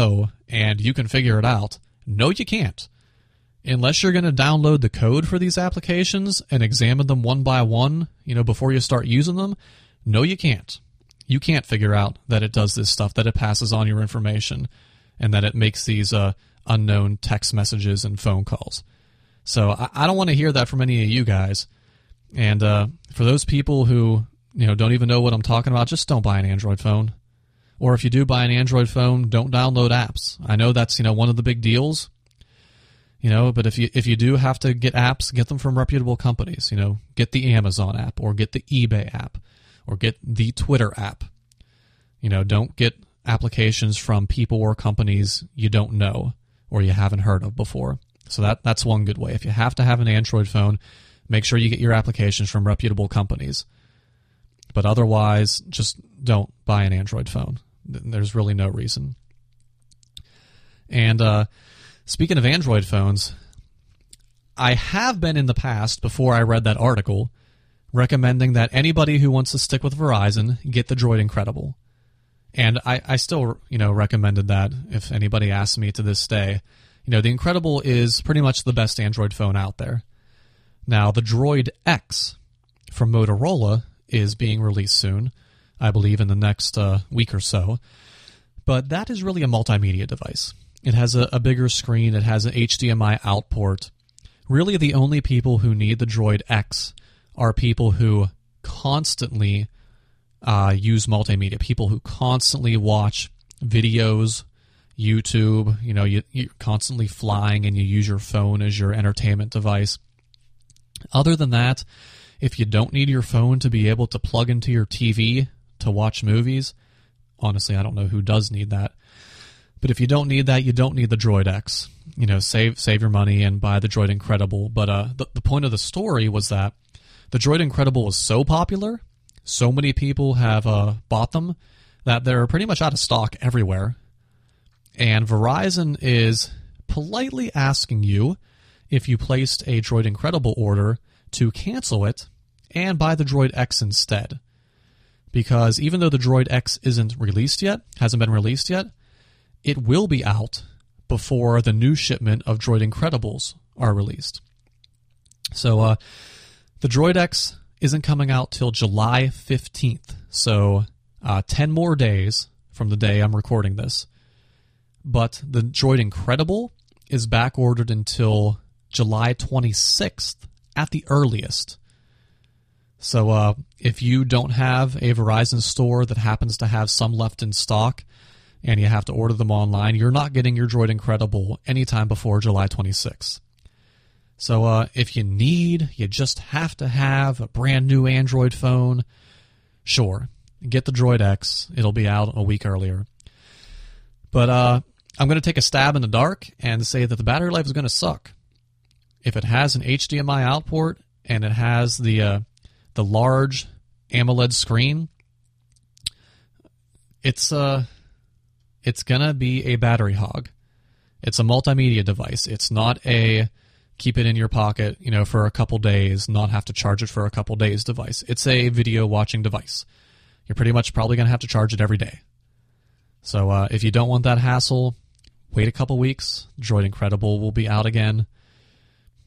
Speaker 1: and you can figure it out. No, you can't. Unless you're going to download the code for these applications and examine them one by one, before you start using them, no, you can't. You can't figure out that it does this stuff, that it passes on your information, and that it makes these unknown text messages and phone calls. So I don't want to hear that from any of you guys. And for those people who don't even know what I'm talking about, just don't buy an Android phone. Or if you do buy an Android phone, don't download apps. I know that's one of the big deals. But if you do have to get apps, get them from reputable companies. Get the Amazon app, or get the eBay app, or get the Twitter app. Don't get applications from people or companies you don't know or you haven't heard of before. So that's one good way. If you have to have an Android phone, make sure you get your applications from reputable companies. But otherwise, just don't buy an Android phone. There's really no reason. And speaking of Android phones, I have been in the past, before I read that article, recommending that anybody who wants to stick with Verizon get the Droid Incredible. And I still, recommended that if anybody asks me to this day. The Incredible is pretty much the best Android phone out there. Now, the Droid X from Motorola is being released soon, I believe in the next week or so. But that is really a multimedia device. It has a bigger screen. It has an HDMI out port. Really, the only people who need the Droid X are people who constantly use multimedia, people who constantly watch videos, YouTube, you're constantly flying and you use your phone as your entertainment device. Other than that, if you don't need your phone to be able to plug into your TV to watch movies, honestly, I don't know who does need that. But if you don't need that, you don't need the Droid X. Save your money and buy the Droid Incredible. But the point of the story was that the Droid Incredible was so popular, so many people have bought them, that they're pretty much out of stock everywhere. And Verizon is politely asking you, if you placed a Droid Incredible order, to cancel it and buy the Droid X instead. Because even though the Droid X hasn't been released yet, it will be out before the new shipment of Droid Incredibles are released. So the Droid X isn't coming out till July 15th. So 10 more days from the day I'm recording this. But the Droid Incredible is back ordered until July 26th at the earliest. So if you don't have a Verizon store that happens to have some left in stock and you have to order them online, you're not getting your Droid Incredible anytime before July 26th. So if you just have to have a brand new Android phone, sure, get the Droid X. It'll be out a week earlier. But I'm going to take a stab in the dark and say that the battery life is going to suck. If it has an HDMI out port and it has the large AMOLED screen, it's going to be a battery hog. It's a multimedia device. It's not a keep it in your pocket, for a couple days, not have to charge it for a couple days device. It's a video watching device. You're pretty much probably going to have to charge it every day. So if you don't want that hassle, wait a couple weeks. Droid Incredible will be out again.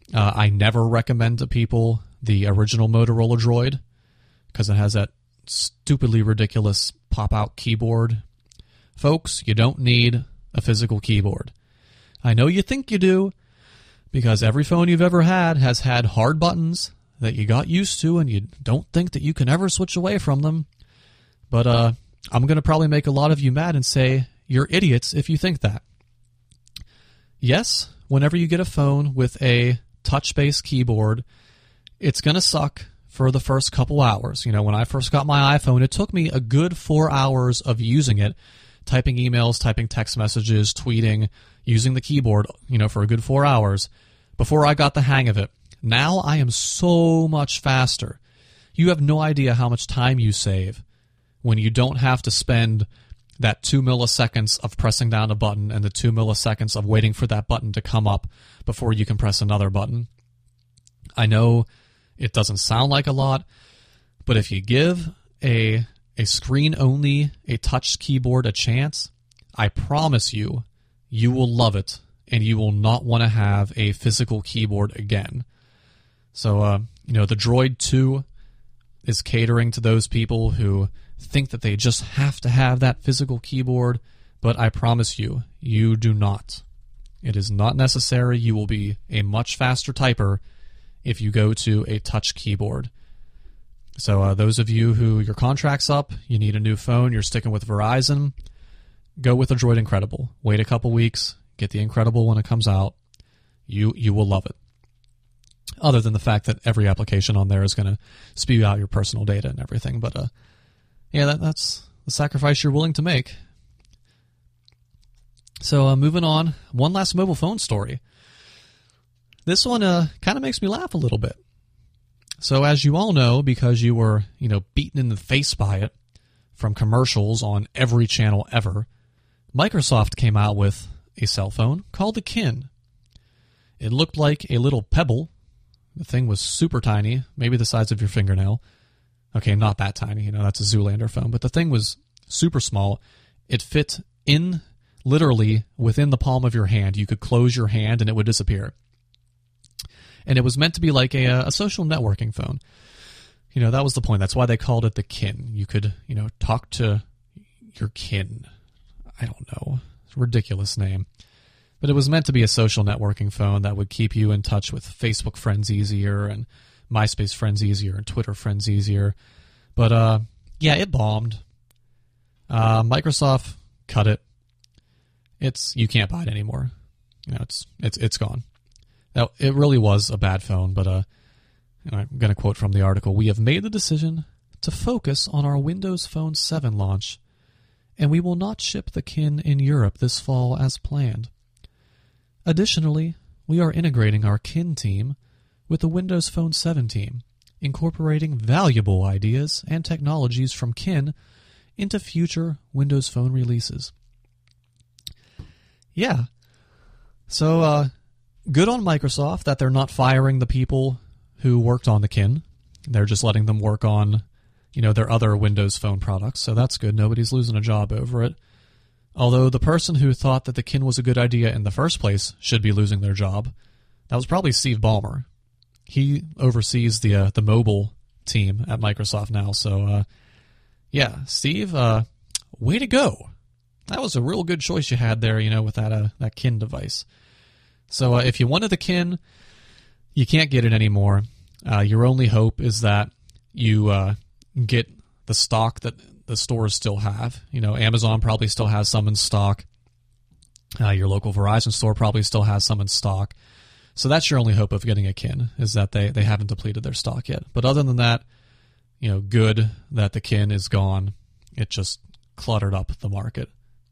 Speaker 1: I never recommend to people the original Motorola Droid because it has that stupidly ridiculous pop-out keyboard. Folks, you don't need a physical keyboard. I know you think you do because every phone you've ever had has had hard buttons that you got used to and you don't think that you can ever switch away from them. But I'm going to probably make a lot of you mad and say you're idiots if you think that. Yes, whenever you get a phone with a touch-based keyboard, it's going to suck for the first couple hours. You know, when I first got my iPhone, it took me a good 4 hours of using it, typing emails, typing text messages, tweeting, using the keyboard, you know, for a good 4 hours before I got the hang of it. Now I am so much faster. You have no idea how much time you save when you don't have to spend that 2 milliseconds of pressing down a button and the 2 milliseconds of waiting for that button to come up before you can press another button. I know it doesn't sound like a lot, but if you give a screen-only, a touch keyboard a chance, I promise you, you will love it, and you will not want to have a physical keyboard again. So, you know, the Droid 2 is catering to those people who think that they just have to have that physical keyboard, but I promise you, you do not. It is not necessary. You will be a much faster typer if you go to a touch keyboard. So those of you who your contract's up, you need a new phone, you're sticking with Verizon, go with the Droid Incredible. Wait a couple weeks, get the Incredible when it comes out. You will love it. Other than the fact that every application on there is going to spew out your personal data and everything. But yeah, that's the sacrifice you're willing to make. So moving on, one last mobile phone story. This one kind of makes me laugh a little bit. So as you all know, because you were, you know, beaten in the face by it from commercials on every channel ever, Microsoft came out with a cell phone called the Kin. It looked like a little pebble. The thing was super tiny, maybe the size of your fingernail. Okay, not that tiny, you know, that's a Zoolander phone, but the thing was super small. It fit in literally within the palm of your hand. You could close your hand and it would disappear. And it was meant to be like a social networking phone. You know, that was the point. That's why they called it the Kin. You could, you know, talk to your kin. I don't know. It's a ridiculous name. But it was meant to be a social networking phone that would keep you in touch with Facebook friends easier and MySpace friends easier and Twitter friends easier. But, yeah, it bombed. Microsoft cut it. You can't buy it anymore. You know, it's gone. Now, it really was a bad phone, but I'm going to quote from the article. We have made the decision to focus on our Windows Phone 7 launch, and we will not ship the Kin in Europe this fall as planned. Additionally, we are integrating our Kin team with the Windows Phone 7 team, incorporating valuable ideas and technologies from Kin into future Windows Phone releases. Yeah. So, good on Microsoft that they're not firing the people who worked on the Kin. They're just letting them work on, you know, their other Windows Phone products. So that's good. Nobody's losing a job over it. Although the person who thought that the Kin was a good idea in the first place should be losing their job. That was probably Steve Ballmer. He oversees the mobile team at Microsoft now. So, yeah, Steve, way to go. That was a real good choice you had there, you know, with that Kin device. So if you wanted the Kin, you can't get it anymore. Your only hope is that you get the stock that the stores still have. You know, Amazon probably still has some in stock. Your local Verizon store probably still has some in stock. So that's your only hope of getting a Kin, is that they haven't depleted their stock yet. But other than that, you know, good that the Kin is gone. It just cluttered up the market.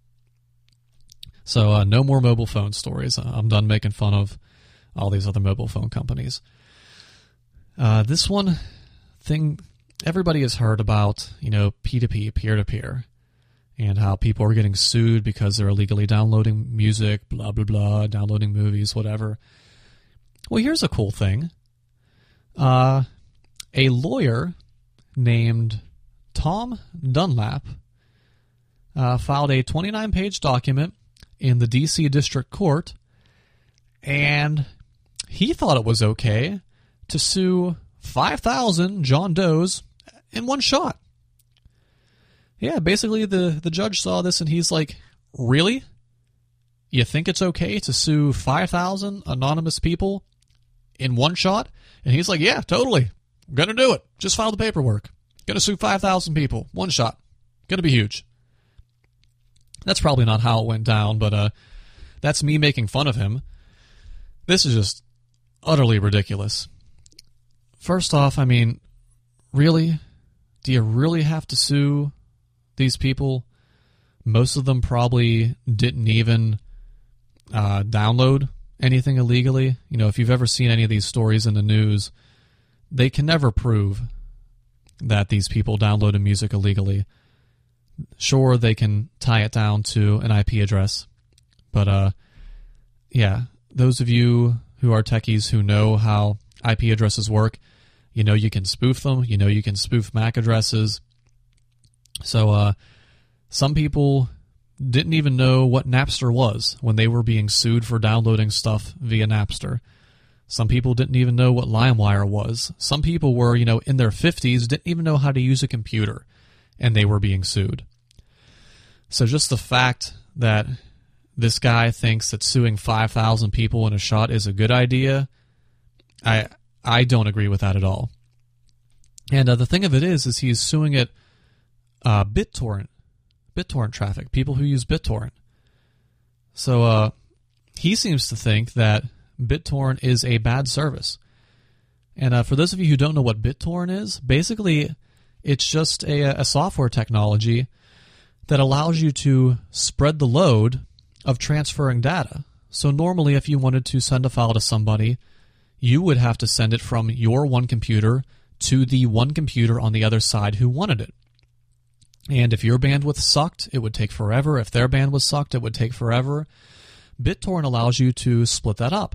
Speaker 1: So no more mobile phone stories. I'm done making fun of all these other mobile phone companies. This one thing, everybody has heard about, you know, P2P, peer-to-peer, and how people are getting sued because they're illegally downloading music, blah, blah, blah, downloading movies, whatever. Well, here's a cool thing. A lawyer named Tom Dunlap filed a 29-page document in the D.C. District Court, and he thought it was okay to sue 5,000 John Does in one shot. Yeah, basically the judge saw this and he's like, really? You think it's okay to sue 5,000 anonymous people in one shot? And he's like, yeah, totally. I'm going to do it. Just file the paperwork. Going to sue 5,000 people. One shot. Going to be huge. That's probably not how it went down, but that's me making fun of him. This is just utterly ridiculous. First off, I mean, really? Do you really have to sue these people? Most of them probably didn't even download anything illegally. You know, if you've ever seen any of these stories in the news, they can never prove that these people downloaded music illegally. Sure, they can tie it down to an IP address, but yeah, those of you who are techies who know how IP addresses work, you know you can spoof them, you know you can spoof MAC addresses. So some people didn't even know what Napster was when they were being sued for downloading stuff via Napster. Some people didn't even know what LimeWire was. Some people were, you know, in their 50s, didn't even know how to use a computer, and they were being sued. So just the fact that this guy thinks that suing 5,000 people in a shot is a good idea, I don't agree with that at all. And the thing of it is he's suing it BitTorrent traffic, people who use BitTorrent. So he seems to think that BitTorrent is a bad service. And for those of you who don't know what BitTorrent is, basically it's just a software technology that allows you to spread the load of transferring data. So normally if you wanted to send a file to somebody, you would have to send it from your one computer to the one computer on the other side who wanted it. And if your bandwidth sucked, it would take forever. If their bandwidth sucked, it would take forever. BitTorrent allows you to split that up.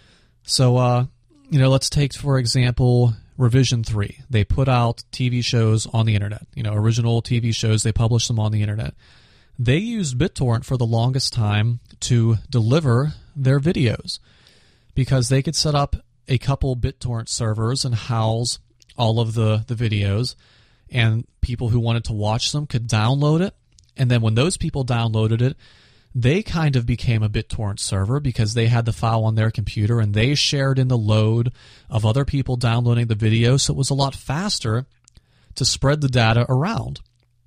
Speaker 1: So, let's take, for example, Revision 3. They put out TV shows on the internet. Original TV shows, they publish them on the internet. They used BitTorrent for the longest time to deliver their videos because they could set up a couple BitTorrent servers and house all of the videos, and people who wanted to watch them could download it. And then when those people downloaded it, they kind of became a BitTorrent server because they had the file on their computer and they shared in the load of other people downloading the video, so it was a lot faster to spread the data around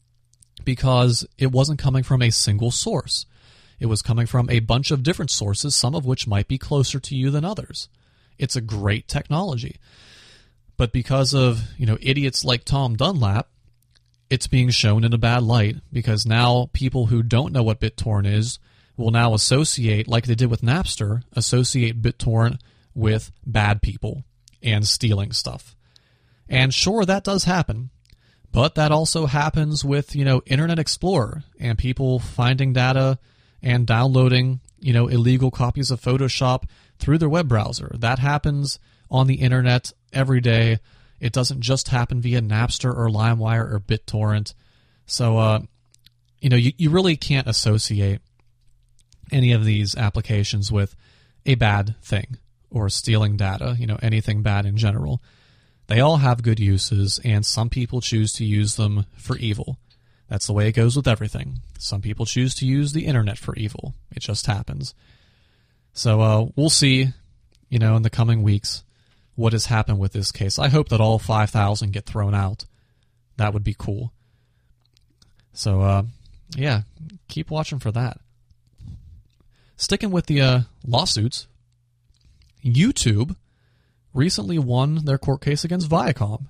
Speaker 1: because it wasn't coming from a single source. It was coming from a bunch of different sources, some of which might be closer to you than others. It's a great technology. But because of, idiots like Tom Dunlap, it's being shown in a bad light because now people who don't know what BitTorrent is will now associate, like they did with Napster, associate BitTorrent with bad people and stealing stuff. And sure, that does happen. But that also happens with, Internet Explorer and people finding data and downloading, illegal copies of Photoshop through their web browser. That happens on the internet every day. It doesn't just happen via Napster or LimeWire or BitTorrent. So, you really can't associate any of these applications with a bad thing or stealing data, anything bad in general. They all have good uses, and some people choose to use them for evil. That's the way it goes with everything. Some people choose to use the internet for evil. It just happens. So we'll see, in the coming weeks what has happened with this case. I hope that all 5,000 get thrown out. That would be cool. So, keep watching for that. Sticking with the lawsuits, YouTube recently won their court case against Viacom.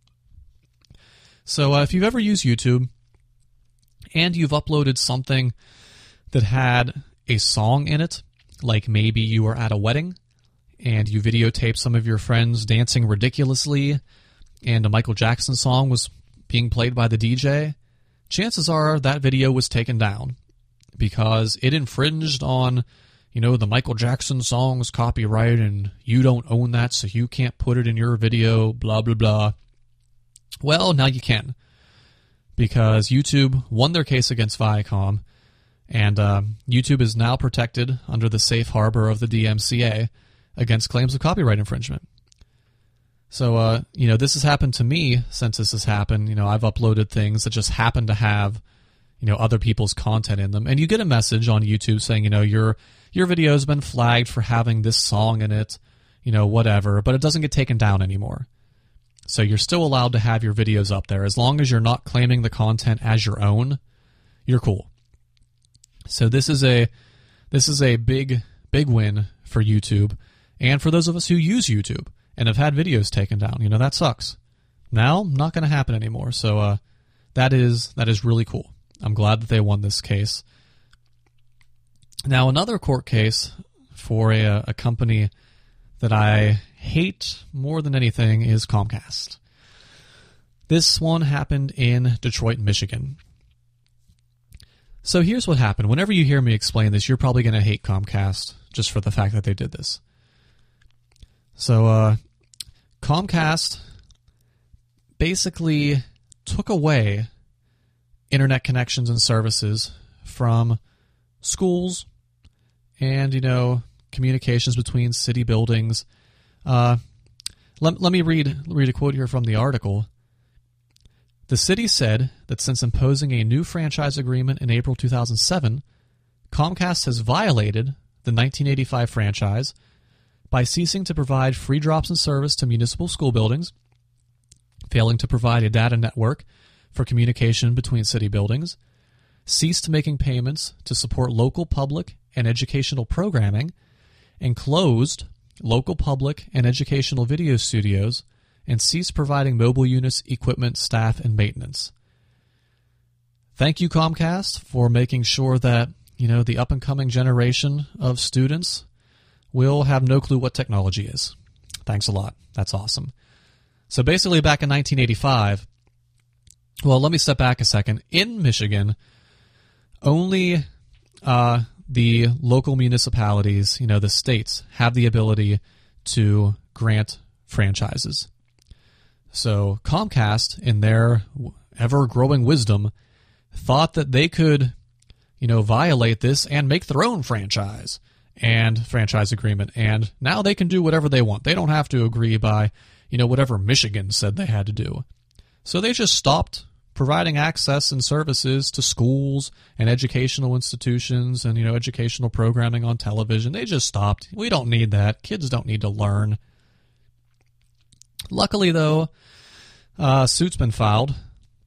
Speaker 1: So if you've ever used YouTube and you've uploaded something that had a song in it, like maybe you were at a wedding and you videotaped some of your friends dancing ridiculously and a Michael Jackson song was being played by the DJ, chances are that video was taken down because it infringed on the Michael Jackson song's copyright and you don't own that, so you can't put it in your video, blah, blah, blah. Well, now you can because YouTube won their case against Viacom, and YouTube is now protected under the safe harbor of the DMCA. against claims of copyright infringement. So, this has happened to me since this has happened. I've uploaded things that just happen to have, other people's content in them. And you get a message on YouTube saying, your video has been flagged for having this song in it, whatever, but it doesn't get taken down anymore. So you're still allowed to have your videos up there. As long as you're not claiming the content as your own, you're cool. So this is a big win for YouTube and for those of us who use YouTube and have had videos taken down. That sucks. Now, not going to happen anymore. So that is really cool. I'm glad that they won this case. Now, another court case for a company that I hate more than anything is Comcast. This one happened in Detroit, Michigan. So here's what happened. Whenever you hear me explain this, you're probably going to hate Comcast just for the fact that they did this. So Comcast basically took away internet connections and services from schools and, communications between city buildings. Let me read a quote here from the article. The city said that since imposing a new franchise agreement in April 2007, Comcast has violated the 1985 franchise by ceasing to provide free drops in service to municipal school buildings, failing to provide a data network for communication between city buildings, ceased making payments to support local public and educational programming, and closed local public and educational video studios, and ceased providing mobile units, equipment, staff, and maintenance. Thank you, Comcast, for making sure that, the up-and-coming generation of students will have no clue what technology is. Thanks a lot. That's awesome. So basically back in 1985, well, let me step back a second. In Michigan, only the local municipalities, the states, have the ability to grant franchises. So Comcast, in their ever-growing wisdom, thought that they could, violate this and make their own franchise and franchise agreement. And now they can do whatever they want. They don't have to agree by, whatever Michigan said they had to do. So they just stopped providing access and services to schools and educational institutions and, educational programming on television. They just stopped. We don't need that. Kids don't need to learn. Luckily, though, suit's been filed,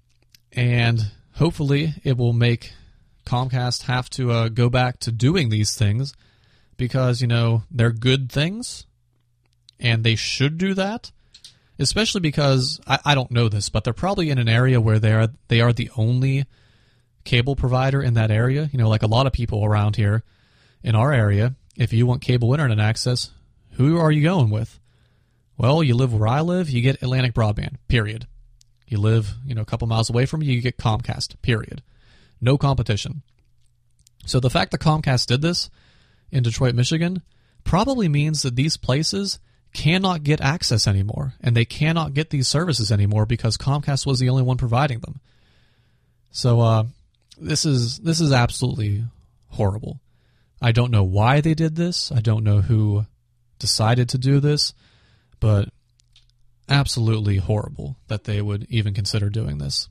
Speaker 1: and hopefully it will make Comcast have to go back to doing these things because, they're good things, and they should do that, especially because, I don't know this, but they're probably in an area where they are the only cable provider in that area. Like a lot of people around here in our area, if you want cable internet access, who are you going with? Well, you live where I live, you get Atlantic Broadband, period. You live, a couple miles away from me, you get Comcast, period. No competition. So the fact that Comcast did this in Detroit, Michigan, probably means that these places cannot get access anymore, and they cannot get these services anymore because Comcast was the only one providing them. So this is absolutely horrible. I don't know why they did this. I don't know who decided to do this, but absolutely horrible that they would even consider doing this.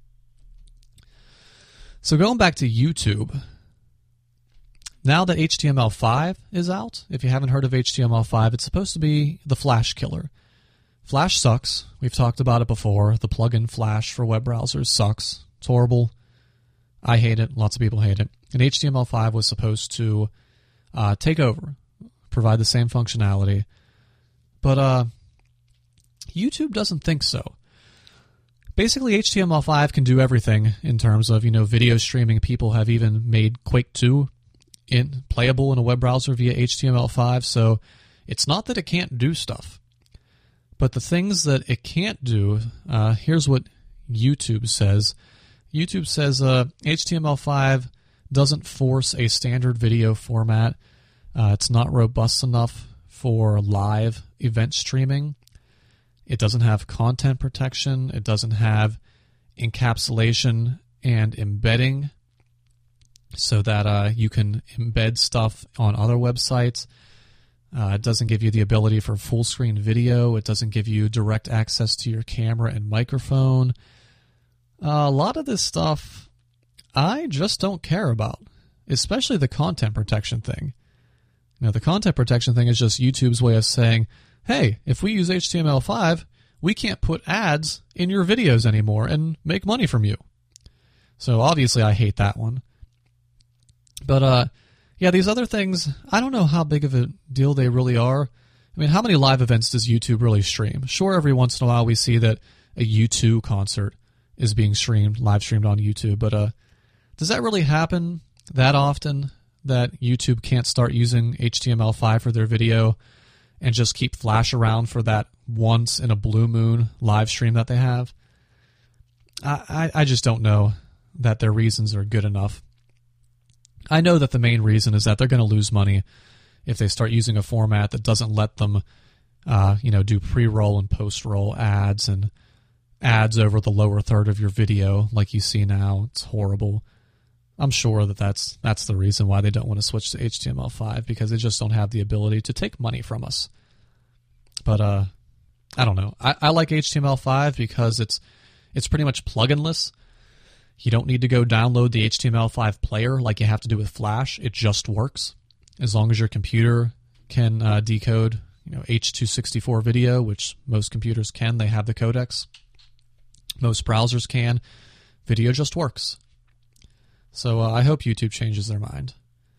Speaker 1: So going back to YouTube, now that HTML5 is out, if you haven't heard of HTML5, it's supposed to be the Flash killer. Flash sucks. We've talked about it before. The plugin Flash for web browsers sucks. It's horrible. I hate it. Lots of people hate it. And HTML5 was supposed to take over, provide the same functionality. But YouTube doesn't think so. Basically, HTML5 can do everything in terms of, video streaming. People have even made Quake 2 playable in a web browser via HTML5, so it's not that it can't do stuff. But the things that it can't do, here's what YouTube says. YouTube says HTML5 doesn't force a standard video format. It's not robust enough for live event streaming. It doesn't have content protection. It doesn't have encapsulation and embedding so that you can embed stuff on other websites. It doesn't give you the ability for full screen video. It doesn't give you direct access to your camera and microphone. A lot of this stuff I just don't care about, especially the content protection thing. Now, the content protection thing is just YouTube's way of saying, hey, if we use HTML5, we can't put ads in your videos anymore and make money from you. So obviously I hate that one. But yeah, these other things, I don't know how big of a deal they really are. I mean, how many live events does YouTube really stream? Sure, every once in a while we see that a U2 concert is being live streamed on YouTube, but does that really happen that often, that YouTube can't start using HTML5 for their video and just keep Flash around for that once in a blue moon live stream that they have? I just don't know that their reasons are good enough. I know that the main reason is that they're going to lose money if they start using a format that doesn't let them do pre-roll and post-roll ads and ads over the lower third of your video like you see now. It's horrible. I'm sure that that's the reason why they don't want to switch to HTML5, because they just don't have the ability to take money from us. But I don't know. I like HTML5 because it's pretty much plugin-less. You don't need to go download the HTML5 player like you have to do with Flash. It just works. As long as your computer can decode H.264 video, which most computers can, they have the codecs. Most browsers can. Video just works. So I hope YouTube changes their mind.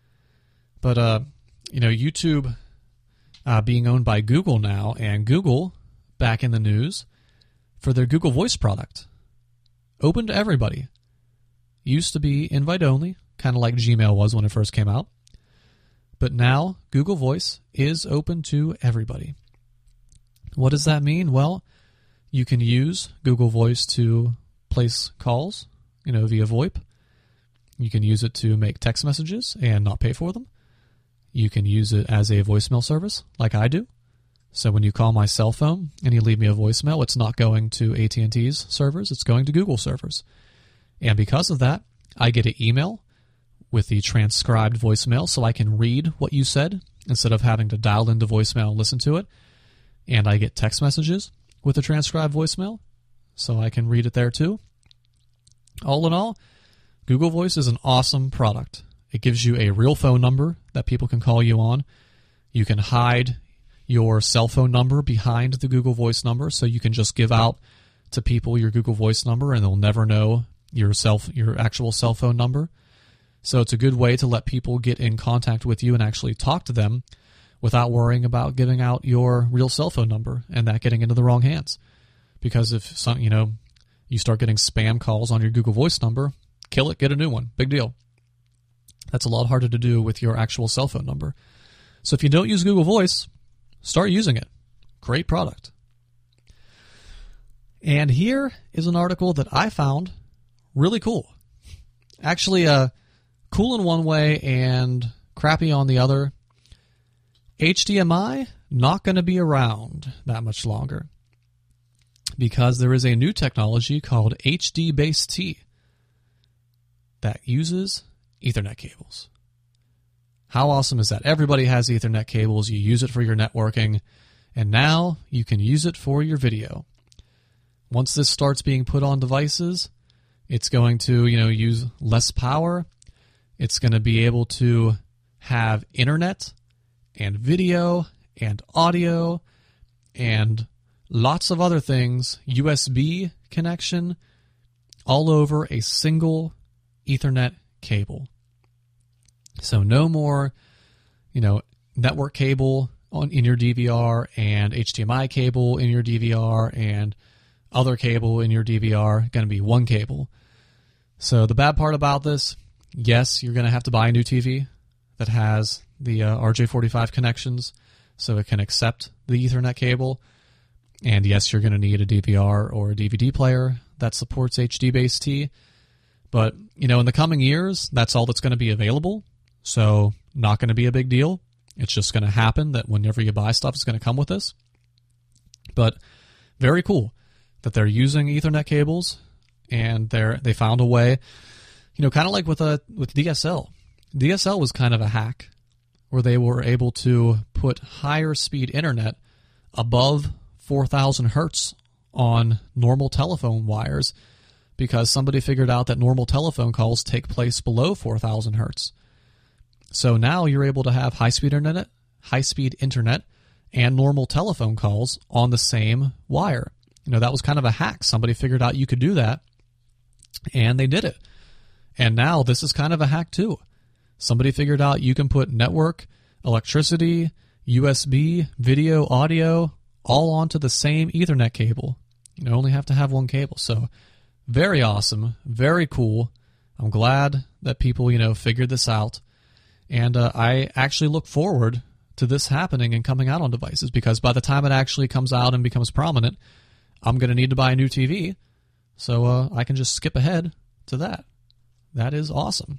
Speaker 1: But, YouTube being owned by Google now, and Google back in the news for their Google Voice product. Open to everybody. Used to be invite only, kind of like Gmail was when it first came out. But now Google Voice is open to everybody. What does that mean? Well, you can use Google Voice to place calls, via VoIP. You can use it to make text messages and not pay for them. You can use it as a voicemail service, like I do. So when you call my cell phone and you leave me a voicemail, it's not going to AT&T's servers, it's going to Google servers. And because of that, I get an email with the transcribed voicemail so I can read what you said instead of having to dial into voicemail and listen to it. And I get text messages with the transcribed voicemail so I can read it there too. All in all, Google Voice is an awesome product. It gives you a real phone number that people can call you on. You can hide your cell phone number behind the Google Voice number, so you can just give out to people your Google Voice number and they'll never know your actual cell phone number. So it's a good way to let people get in contact with you and actually talk to them without worrying about giving out your real cell phone number and that getting into the wrong hands. Because if you start getting spam calls on your Google Voice number, kill it, get a new one. Big deal. That's a lot harder to do with your actual cell phone number. So if you don't use Google Voice, start using it. Great product. And here is an article that I found really cool. Actually, cool in one way and crappy on the other. HDMI not going to be around that much longer because there is a new technology called HDBaseT that uses Ethernet cables. How awesome is that? Everybody has Ethernet cables. You use it for your networking, and now you can use it for your video. Once this starts being put on devices, it's going to, use less power. It's going to be able to have internet and video and audio and lots of other things, USB connection, all over a single Ethernet cable. So no more, network cable in your DVR and HDMI cable in your DVR and other cable in your DVR, going to be one cable. So the bad part about this, yes, you're going to have to buy a new TV that has the RJ45 connections so it can accept the Ethernet cable. And yes, you're going to need a DVR or a DVD player that supports HDBaseT. But, in the coming years, that's all that's going to be available. So not going to be a big deal. It's just going to happen that whenever you buy stuff, it's going to come with this. But very cool that they're using Ethernet cables, and they found a way, kind of like with DSL. DSL was kind of a hack. where they were able to put higher speed internet above 4,000 hertz on normal telephone wires because somebody figured out that normal telephone calls take place below 4,000 hertz. So now you're able to have high-speed internet and normal telephone calls on the same wire. That was kind of a hack. Somebody figured out you could do that, and they did it. And now this is kind of a hack too. Somebody figured out you can put network, electricity, USB, video, audio, all onto the same Ethernet cable. You only have to have one cable. So very awesome, very cool. I'm glad that people, figured this out. And I actually look forward to this happening and coming out on devices because by the time it actually comes out and becomes prominent, I'm going to need to buy a new TV. So I can just skip ahead to that. That is awesome.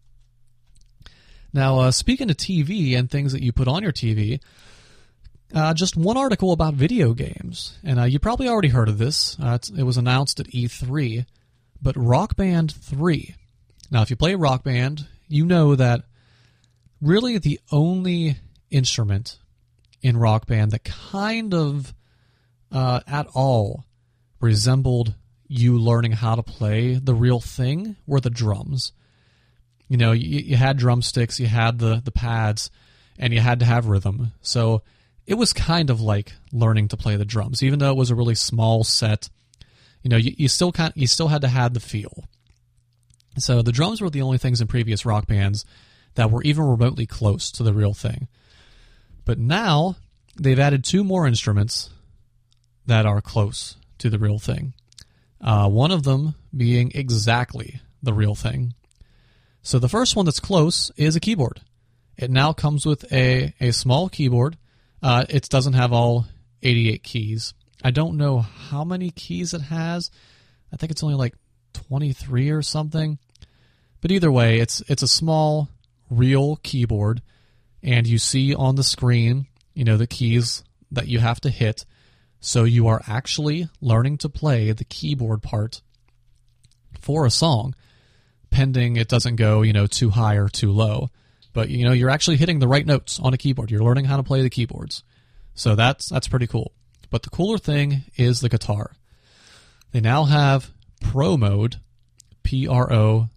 Speaker 1: Now, speaking of TV and things that you put on your TV, just one article about video games. And you probably already heard of this. It was announced at E3. But Rock Band 3. Now, if you play Rock Band, you know that really the only instrument in Rock Band that kind of at all resembled you learning how to play the real thing were the drums. You had drumsticks, you had the pads, and you had to have rhythm. So it was kind of like learning to play the drums, even though it was a really small set. You still had to have the feel. So the drums were the only things in previous Rock Bands that were even remotely close to the real thing. But now they've added 2 more instruments that are close to the real thing. One of them being exactly the real thing. So the first one that's close is a keyboard. It now comes with a small keyboard. It doesn't have all 88 keys. I don't know how many keys it has. I think it's only like 23 or something. But either way, it's a small, real keyboard, and you see on the screen, the keys that you have to hit. So you are actually learning to play the keyboard part for a song, pending it doesn't go, too high or too low. But, you're actually hitting the right notes on a keyboard. You're learning how to play the keyboards. So that's pretty cool. But the cooler thing is the guitar. They now have Pro Mode, Pro-Mode,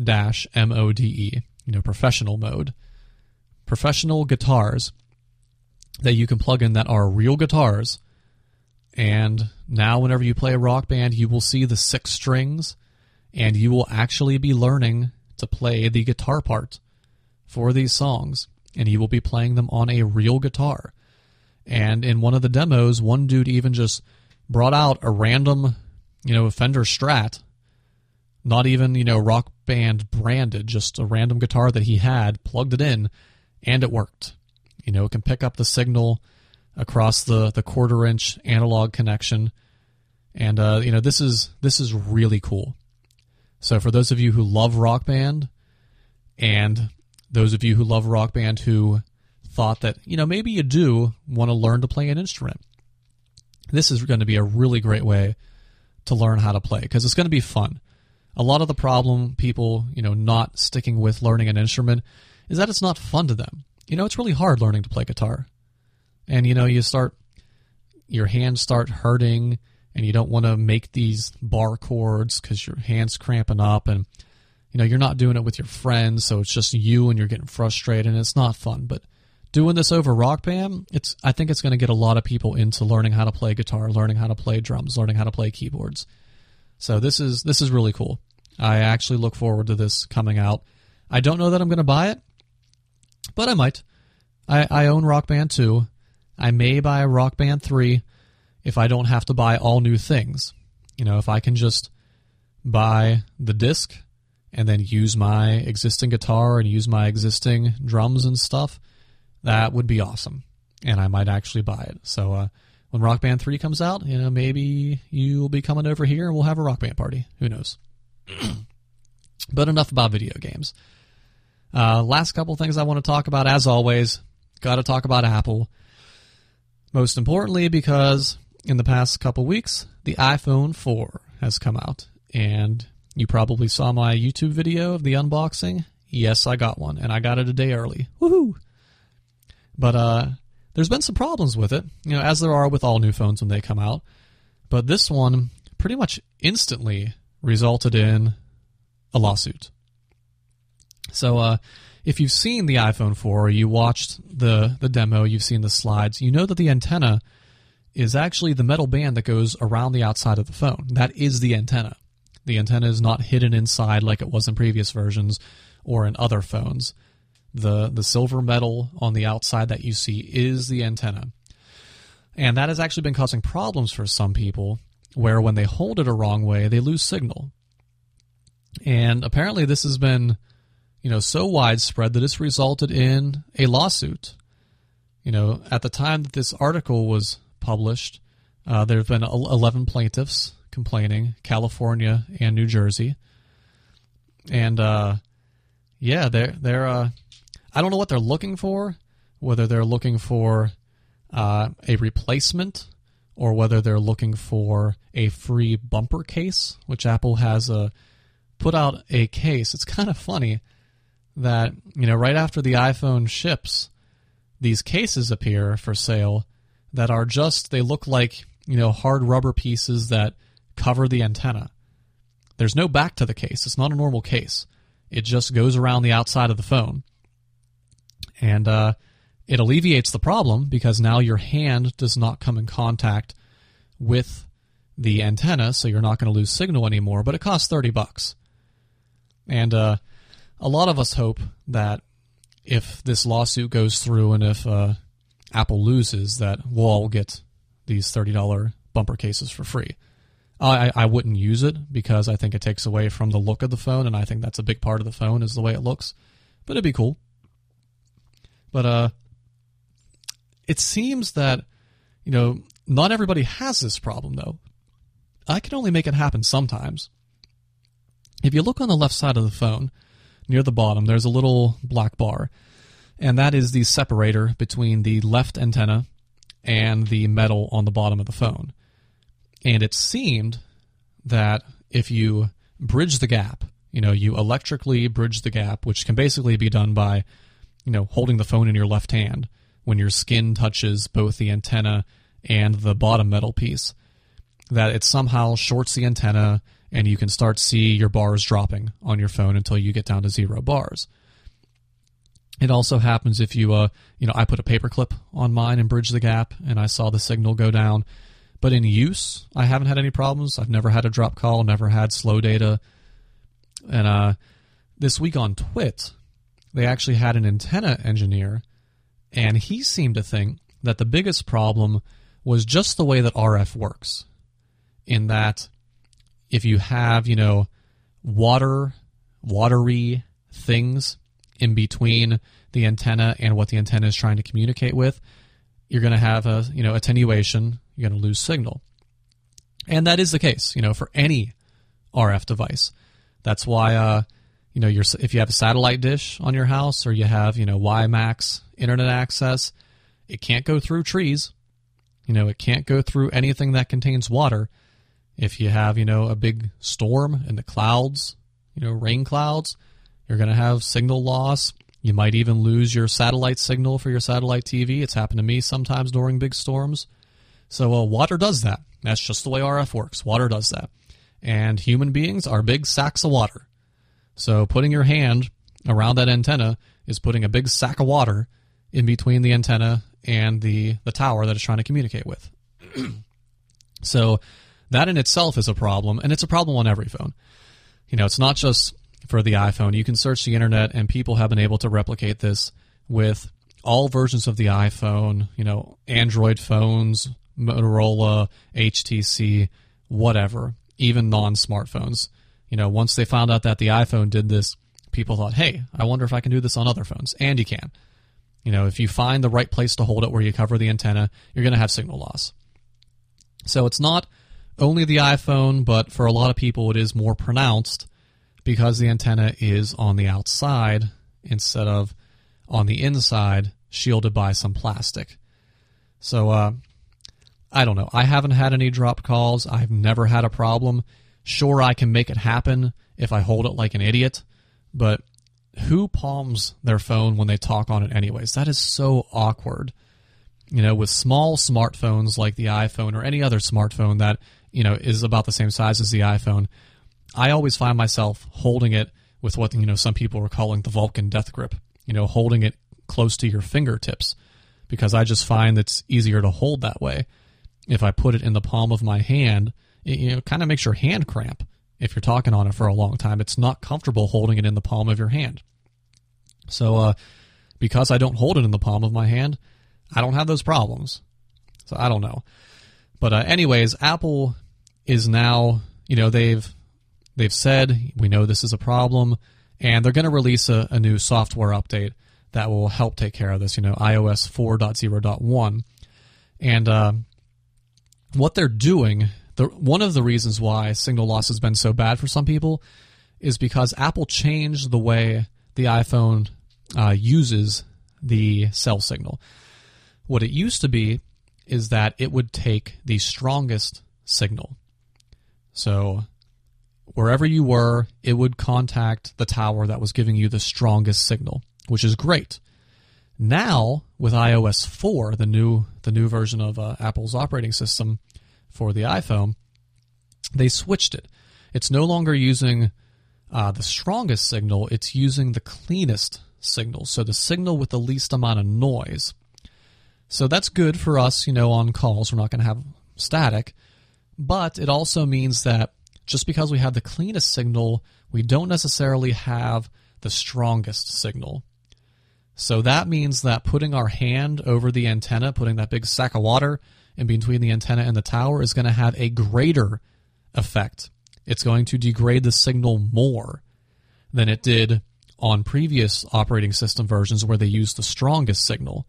Speaker 1: professional mode. Professional guitars that you can plug in that are real guitars. And now whenever you play a Rock Band, you will see the 6 strings, and you will actually be learning to play the guitar part for these songs, and you will be playing them on a real guitar. And in one of the demos, one dude even just brought out a random, Fender Strat, not even, Rock Band branded, just a random guitar that he had, plugged it in, and it worked. It can pick up the signal across the 1/4-inch analog connection, and this is really cool. So for those of you who love Rock Band, and those of you who love Rock Band who thought that maybe you do want to learn to play an instrument, this is going to be a really great way to learn how to play because it's going to be fun. A lot of the problem people not sticking with learning an instrument is that it's not fun to them. It's really hard learning to play guitar. And, your hands start hurting, and you don't want to make these bar chords because your hand's cramping up, and, you're not doing it with your friends, so it's just you, and you're getting frustrated, and it's not fun. But doing this over Rock Band, I think it's going to get a lot of people into learning how to play guitar, learning how to play drums, learning how to play keyboards. So this is really cool. I actually look forward to this coming out. I don't know that I'm going to buy it, but I might. I own Rock Band 2. I may buy Rock Band 3 if I don't have to buy all new things. If I can just buy the disc and then use my existing guitar and use my existing drums and stuff, that would be awesome. And I might actually buy it. So when Rock Band 3 comes out, maybe you'll be coming over here and we'll have a Rock Band party. Who knows? But enough about video games. Last couple things I want to talk about, as always, got to talk about Apple. Most importantly, because in the past couple weeks, the iPhone 4 has come out. And you probably saw my YouTube video of the unboxing. Yes, I got one, and I got it a day early. Woohoo! But there's been some problems with it, as there are with all new phones when they come out. But this one pretty much instantly resulted in a lawsuit. So if you've seen the iPhone 4, or you watched the demo, you've seen the slides, you know that the antenna is actually the metal band that goes around the outside of the phone. That is the antenna. The antenna is not hidden inside like it was in previous versions or in other phones. The silver metal on the outside that you see is the antenna. And that has actually been causing problems for some people, where when they hold it a wrong way, they lose signal. And apparently this has been, so widespread that it's resulted in a lawsuit. At the time that this article was published, there have been 11 plaintiffs complaining, California and New Jersey. And they're I don't know what they're looking for, whether they're looking for a replacement or whether they're looking for a free bumper case, which Apple has put out a case. It's kind of funny that, right after the iPhone ships, these cases appear for sale that are they look like, hard rubber pieces that cover the antenna. There's no back to the case. It's not a normal case. It just goes around the outside of the phone. And it alleviates the problem because now your hand does not come in contact with the antenna, so you're not going to lose signal anymore, but it costs $30. And a lot of us hope that if this lawsuit goes through and if Apple loses, that we'll all get these $30 bumper cases for free. I wouldn't use it because I think it takes away from the look of the phone, and I think that's a big part of the phone is the way it looks. But it'd be cool. But it seems that, not everybody has this problem, though. I can only make it happen sometimes. If you look on the left side of the phone, near the bottom, there's a little black bar, and that is the separator between the left antenna and the metal on the bottom of the phone. And it seemed that if you bridge the gap, you electrically bridge the gap, which can basically be done by holding the phone in your left hand when your skin touches both the antenna and the bottom metal piece, that it somehow shorts the antenna and you can start see your bars dropping on your phone until you get down to 0 bars. It also happens if you, I put a paperclip on mine and bridge the gap and I saw the signal go down. But in use, I haven't had any problems. I've never had a drop call, never had slow data. And this week on Twit, they actually had an antenna engineer, and he seemed to think that the biggest problem was just the way that RF works, in that if you have, watery things in between the antenna and what the antenna is trying to communicate with, you're going to have attenuation, you're going to lose signal. And that is the case, for any RF device. That's why if you have a satellite dish on your house or you have, WiMAX internet access, it can't go through trees. It can't go through anything that contains water. If you have, a big storm in the clouds, rain clouds, you're going to have signal loss. You might even lose your satellite signal for your satellite TV. It's happened to me sometimes during big storms. So water does that. That's just the way RF works. Water does that. And human beings are big sacks of water. So putting your hand around that antenna is putting a big sack of water in between the antenna and the tower that it's trying to communicate with. So that in itself is a problem, and it's a problem on every phone. It's not just for the iPhone. You can search the internet, and people have been able to replicate this with all versions of the iPhone, Android phones, Motorola, HTC, whatever, even non-smartphones. Once they found out that the iPhone did this, people thought, hey, I wonder if I can do this on other phones. And you can. If you find the right place to hold it where you cover the antenna, you're going to have signal loss. So it's not only the iPhone, but for a lot of people it is more pronounced because the antenna is on the outside instead of on the inside, shielded by some plastic. So, I don't know. I haven't had any drop calls. I've never had a problem. Sure, I can make it happen if I hold it like an idiot, but who palms their phone when they talk on it anyways? That is so awkward. With small smartphones like the iPhone or any other smartphone that, is about the same size as the iPhone, I always find myself holding it with what, some people are calling the Vulcan death grip, holding it close to your fingertips, because I just find it's easier to hold that way. If I put it in the palm of my hand, it kind of makes your hand cramp if you're talking on it for a long time. It's not comfortable holding it in the palm of your hand. So because I don't hold it in the palm of my hand, I don't have those problems. So I don't know. But anyways, Apple is now, they've said, we know this is a problem, and they're going to release a new software update that will help take care of this, iOS 4.0.1. And what they're doing, one of the reasons why signal loss has been so bad for some people is because Apple changed the way the iPhone uses the cell signal. What it used to be is that it would take the strongest signal. So wherever you were, it would contact the tower that was giving you the strongest signal, which is great. Now, with iOS 4, the new version of Apple's operating system for the iPhone, they switched it. It's no longer using the strongest signal, it's using the cleanest signal, so the signal with the least amount of noise. So that's good for us, on calls. We're not going to have static. But it also means that just because we have the cleanest signal, we don't necessarily have the strongest signal. So that means that putting our hand over the antenna, putting that big sack of water in between the antenna and the tower, is going to have a greater effect. It's going to degrade the signal more than it did on previous operating system versions where they used the strongest signal.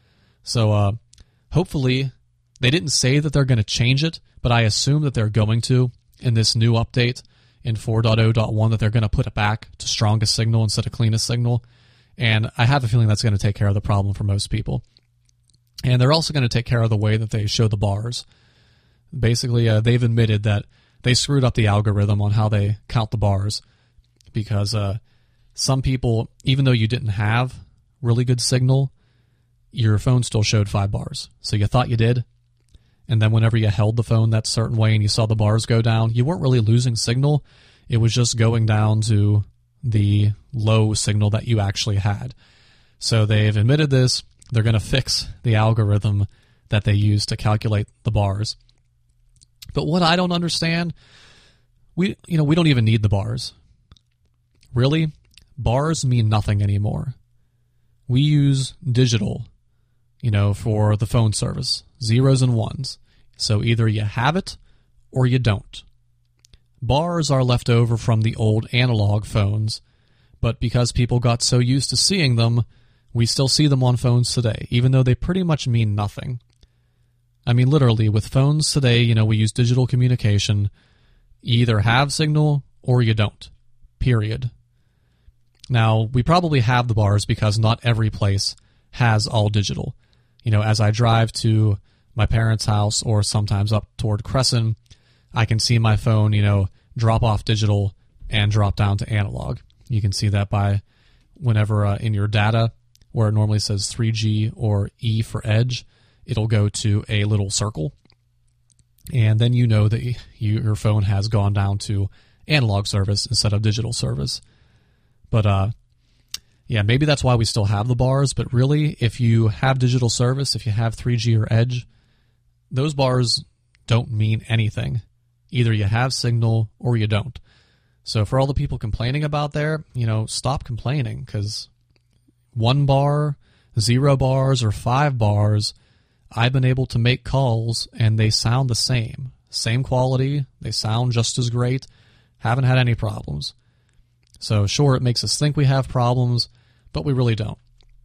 Speaker 1: So hopefully, they didn't say that they're going to change it, but I assume that they're going to in this new update in 4.0.1, that they're going to put it back to strongest signal instead of cleanest signal. And I have a feeling that's going to take care of the problem for most people. And they're also going to take care of the way that they show the bars. Basically, they've admitted that they screwed up the algorithm on how they count the bars, because some people, even though you didn't have really good signal, your phone still showed 5 bars. So you thought you did, and then whenever you held the phone that certain way and you saw the bars go down, you weren't really losing signal. It was just going down to the low signal that you actually had. So they've admitted this. They're going to fix the algorithm that they use to calculate the bars. But what I don't understand, we don't even need the bars. Really, bars mean nothing anymore. We use digital, for the phone service, zeros and ones. So either you have it or you don't. Bars are left over from the old analog phones, but because people got so used to seeing them, we still see them on phones today, even though they pretty much mean nothing. I mean, literally, with phones today, we use digital communication. You either have signal or you don't. Period. Now, we probably have the bars because not every place has all digital. As I drive to my parents' house or sometimes up toward Crescent, I can see my phone, drop off digital and drop down to analog. You can see that by whenever in your data, where it normally says 3G or E for Edge, it'll go to a little circle. And then you know that your phone has gone down to analog service instead of digital service. But yeah, maybe that's why we still have the bars. But really, if you have digital service, if you have 3G or Edge, those bars don't mean anything. Either you have signal or you don't. So for all the people complaining about there, stop complaining, because 1 bar, 0 bars, or 5 bars, I've been able to make calls and they sound the same. Same quality, they sound just as great, haven't had any problems. So sure, it makes us think we have problems, but we really don't.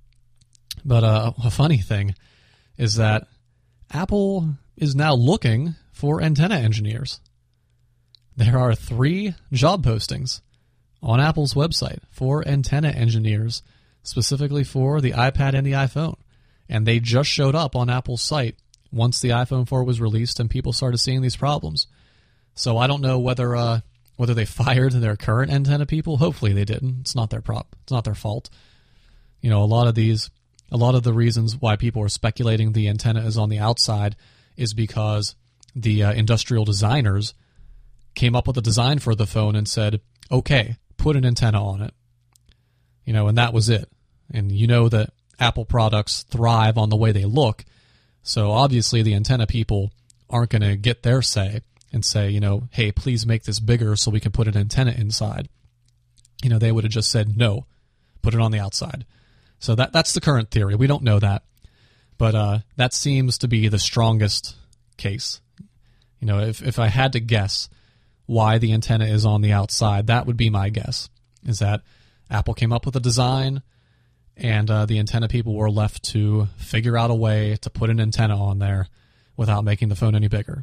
Speaker 1: But a funny thing is that Apple is now looking for antenna engineers. There are 3 job postings on Apple's website for antenna engineers, specifically for the iPad and the iPhone. And they just showed up on Apple's site once the iPhone 4 was released and people started seeing these problems. So I don't know whether whether they fired their current antenna people. Hopefully they didn't. It's not their It's not their fault. A lot of the reasons why people are speculating the antenna is on the outside is because the industrial designers came up with a design for the phone and said, okay, put an antenna on it. And that was it. And that Apple products thrive on the way they look. So obviously the antenna people aren't going to get their say and say, hey, please make this bigger so we can put an antenna inside. They would have just said, no, put it on the outside. So that's the current theory. We don't know that. But that seems to be the strongest case. If I had to guess why the antenna is on the outside, that would be my guess, is that Apple came up with a design and the antenna people were left to figure out a way to put an antenna on there without making the phone any bigger.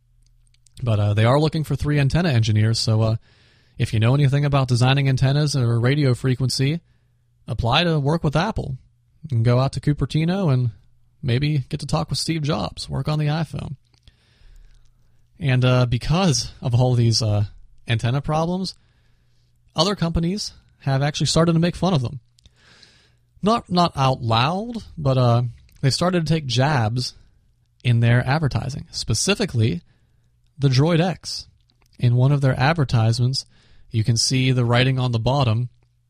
Speaker 1: But they are looking for 3 antenna engineers, so if you know anything about designing antennas or radio frequency, apply to work with Apple. You can go out to Cupertino and maybe get to talk with Steve Jobs, work on the iPhone. And because of all these antenna problems, other companies have actually started to make fun of them. Not out loud, but they started to take jabs in their advertising, specifically the Droid X. In one of their advertisements, you can see the writing on the bottom,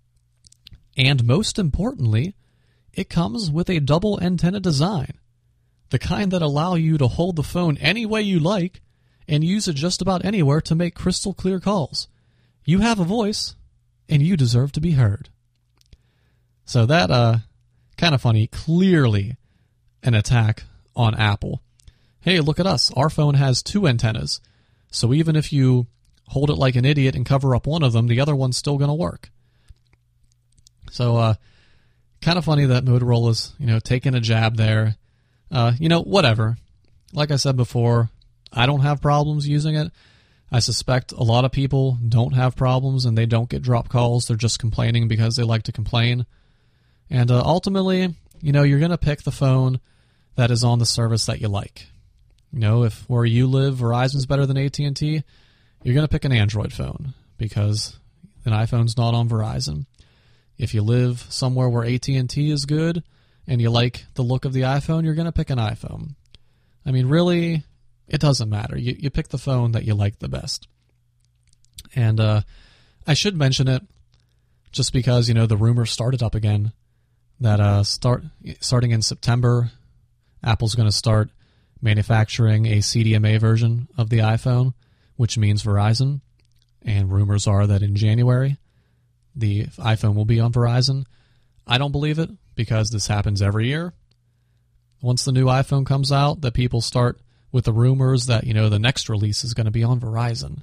Speaker 1: and most importantly, it comes with a double antenna design, the kind that allow you to hold the phone any way you like and use it just about anywhere to make crystal clear calls. You have a voice, and you deserve to be heard. So that, kind of funny, clearly an attack on Apple. Hey, look at us. Our phone has 2 antennas, so even if you hold it like an idiot and cover up one of them, the other one's still going to work. So, kind of funny that Motorola's, taking a jab there. Whatever. Like I said before, I don't have problems using it. I suspect a lot of people don't have problems and they don't get drop calls. They're just complaining because they like to complain. And ultimately, you're going to pick the phone that is on the service that you like. If where you live, Verizon's better than AT&T, you're going to pick an Android phone because an iPhone's not on Verizon. If you live somewhere where AT&T is good and you like the look of the iPhone, you're going to pick an iPhone. I mean, really, it doesn't matter. You pick the phone that you like the best. And I should mention it just because, the rumor started up again that starting in September, Apple's going to start manufacturing a CDMA version of the iPhone, which means Verizon. And rumors are that in January, the iPhone will be on Verizon. I don't believe it because this happens every year. Once the new iPhone comes out, that people start with the rumors that, the next release is going to be on Verizon.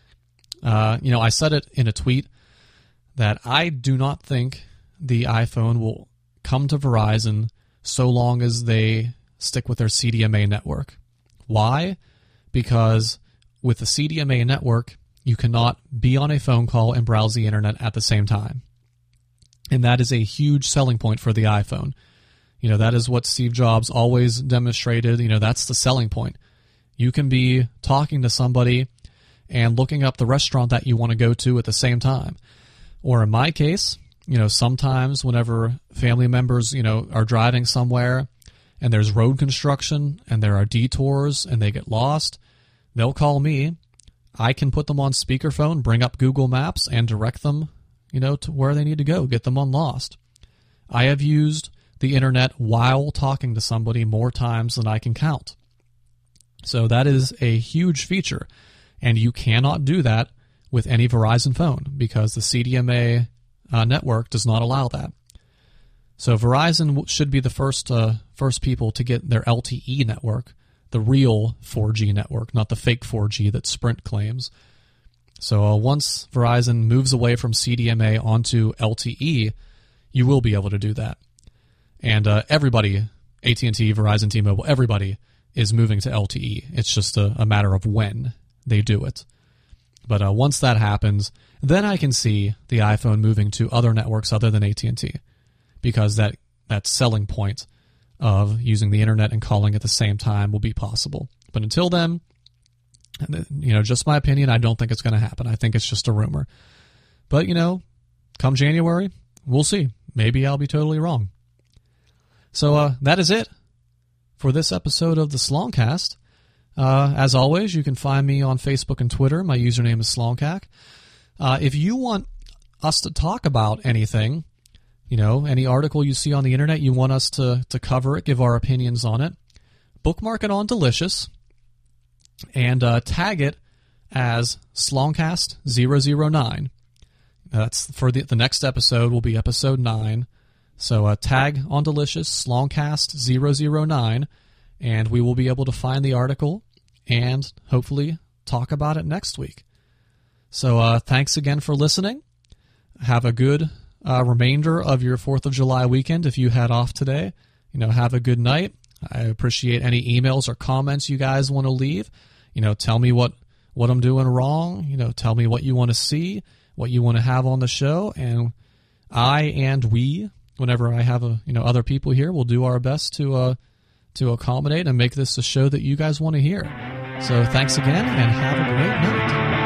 Speaker 1: I said it in a tweet that I do not think the iPhone will come to Verizon so long as they stick with their CDMA network. Why? Because with the CDMA network, you cannot be on a phone call and browse the internet at the same time. And that is a huge selling point for the iPhone. That is what Steve Jobs always demonstrated. That's the selling point. You can be talking to somebody and looking up the restaurant that you want to go to at the same time. Or in my case, sometimes whenever family members, are driving somewhere and there's road construction and there are detours and they get lost, they'll call me. I can put them on speakerphone, bring up Google Maps, and direct them, to where they need to go, get them unlost. I have used the internet while talking to somebody more times than I can count. So that is a huge feature, and you cannot do that with any Verizon phone because the CDMA network does not allow that. So Verizon should be the first people to get their LTE network, the real 4G network, not the fake 4G that Sprint claims. So once Verizon moves away from CDMA onto LTE, you will be able to do that. And everybody, AT&T, Verizon, T-Mobile, everybody is moving to LTE. It's just a matter of when they do it. But once that happens, then I can see the iPhone moving to other networks other than AT&T because that selling point of using the internet and calling at the same time will be possible. But until then, Just my opinion, I don't think it's going to happen. I think it's just a rumor. But, come January, we'll see. Maybe I'll be totally wrong. So that is it for this episode of the Slongcast. As always, you can find me on Facebook and Twitter. My username is Slongcac. If you want us to talk about anything, any article you see on the internet, you want us to cover it, give our opinions on it, bookmark it on Delicious, and tag it as Slongcast009. That's for the next episode will be episode 9. So tag on Delicious Slongcast009, and we will be able to find the article and hopefully talk about it next week. So thanks again for listening. Have a good remainder of your 4th of July weekend if you had off today. Have a good night. I appreciate any emails or comments you guys want to leave. Tell me what I'm doing wrong. Tell me what you want to see, what you want to have on the show, and we, whenever I have other people here, will do our best to accommodate and make this a show that you guys want to hear. So thanks again, and have a great night.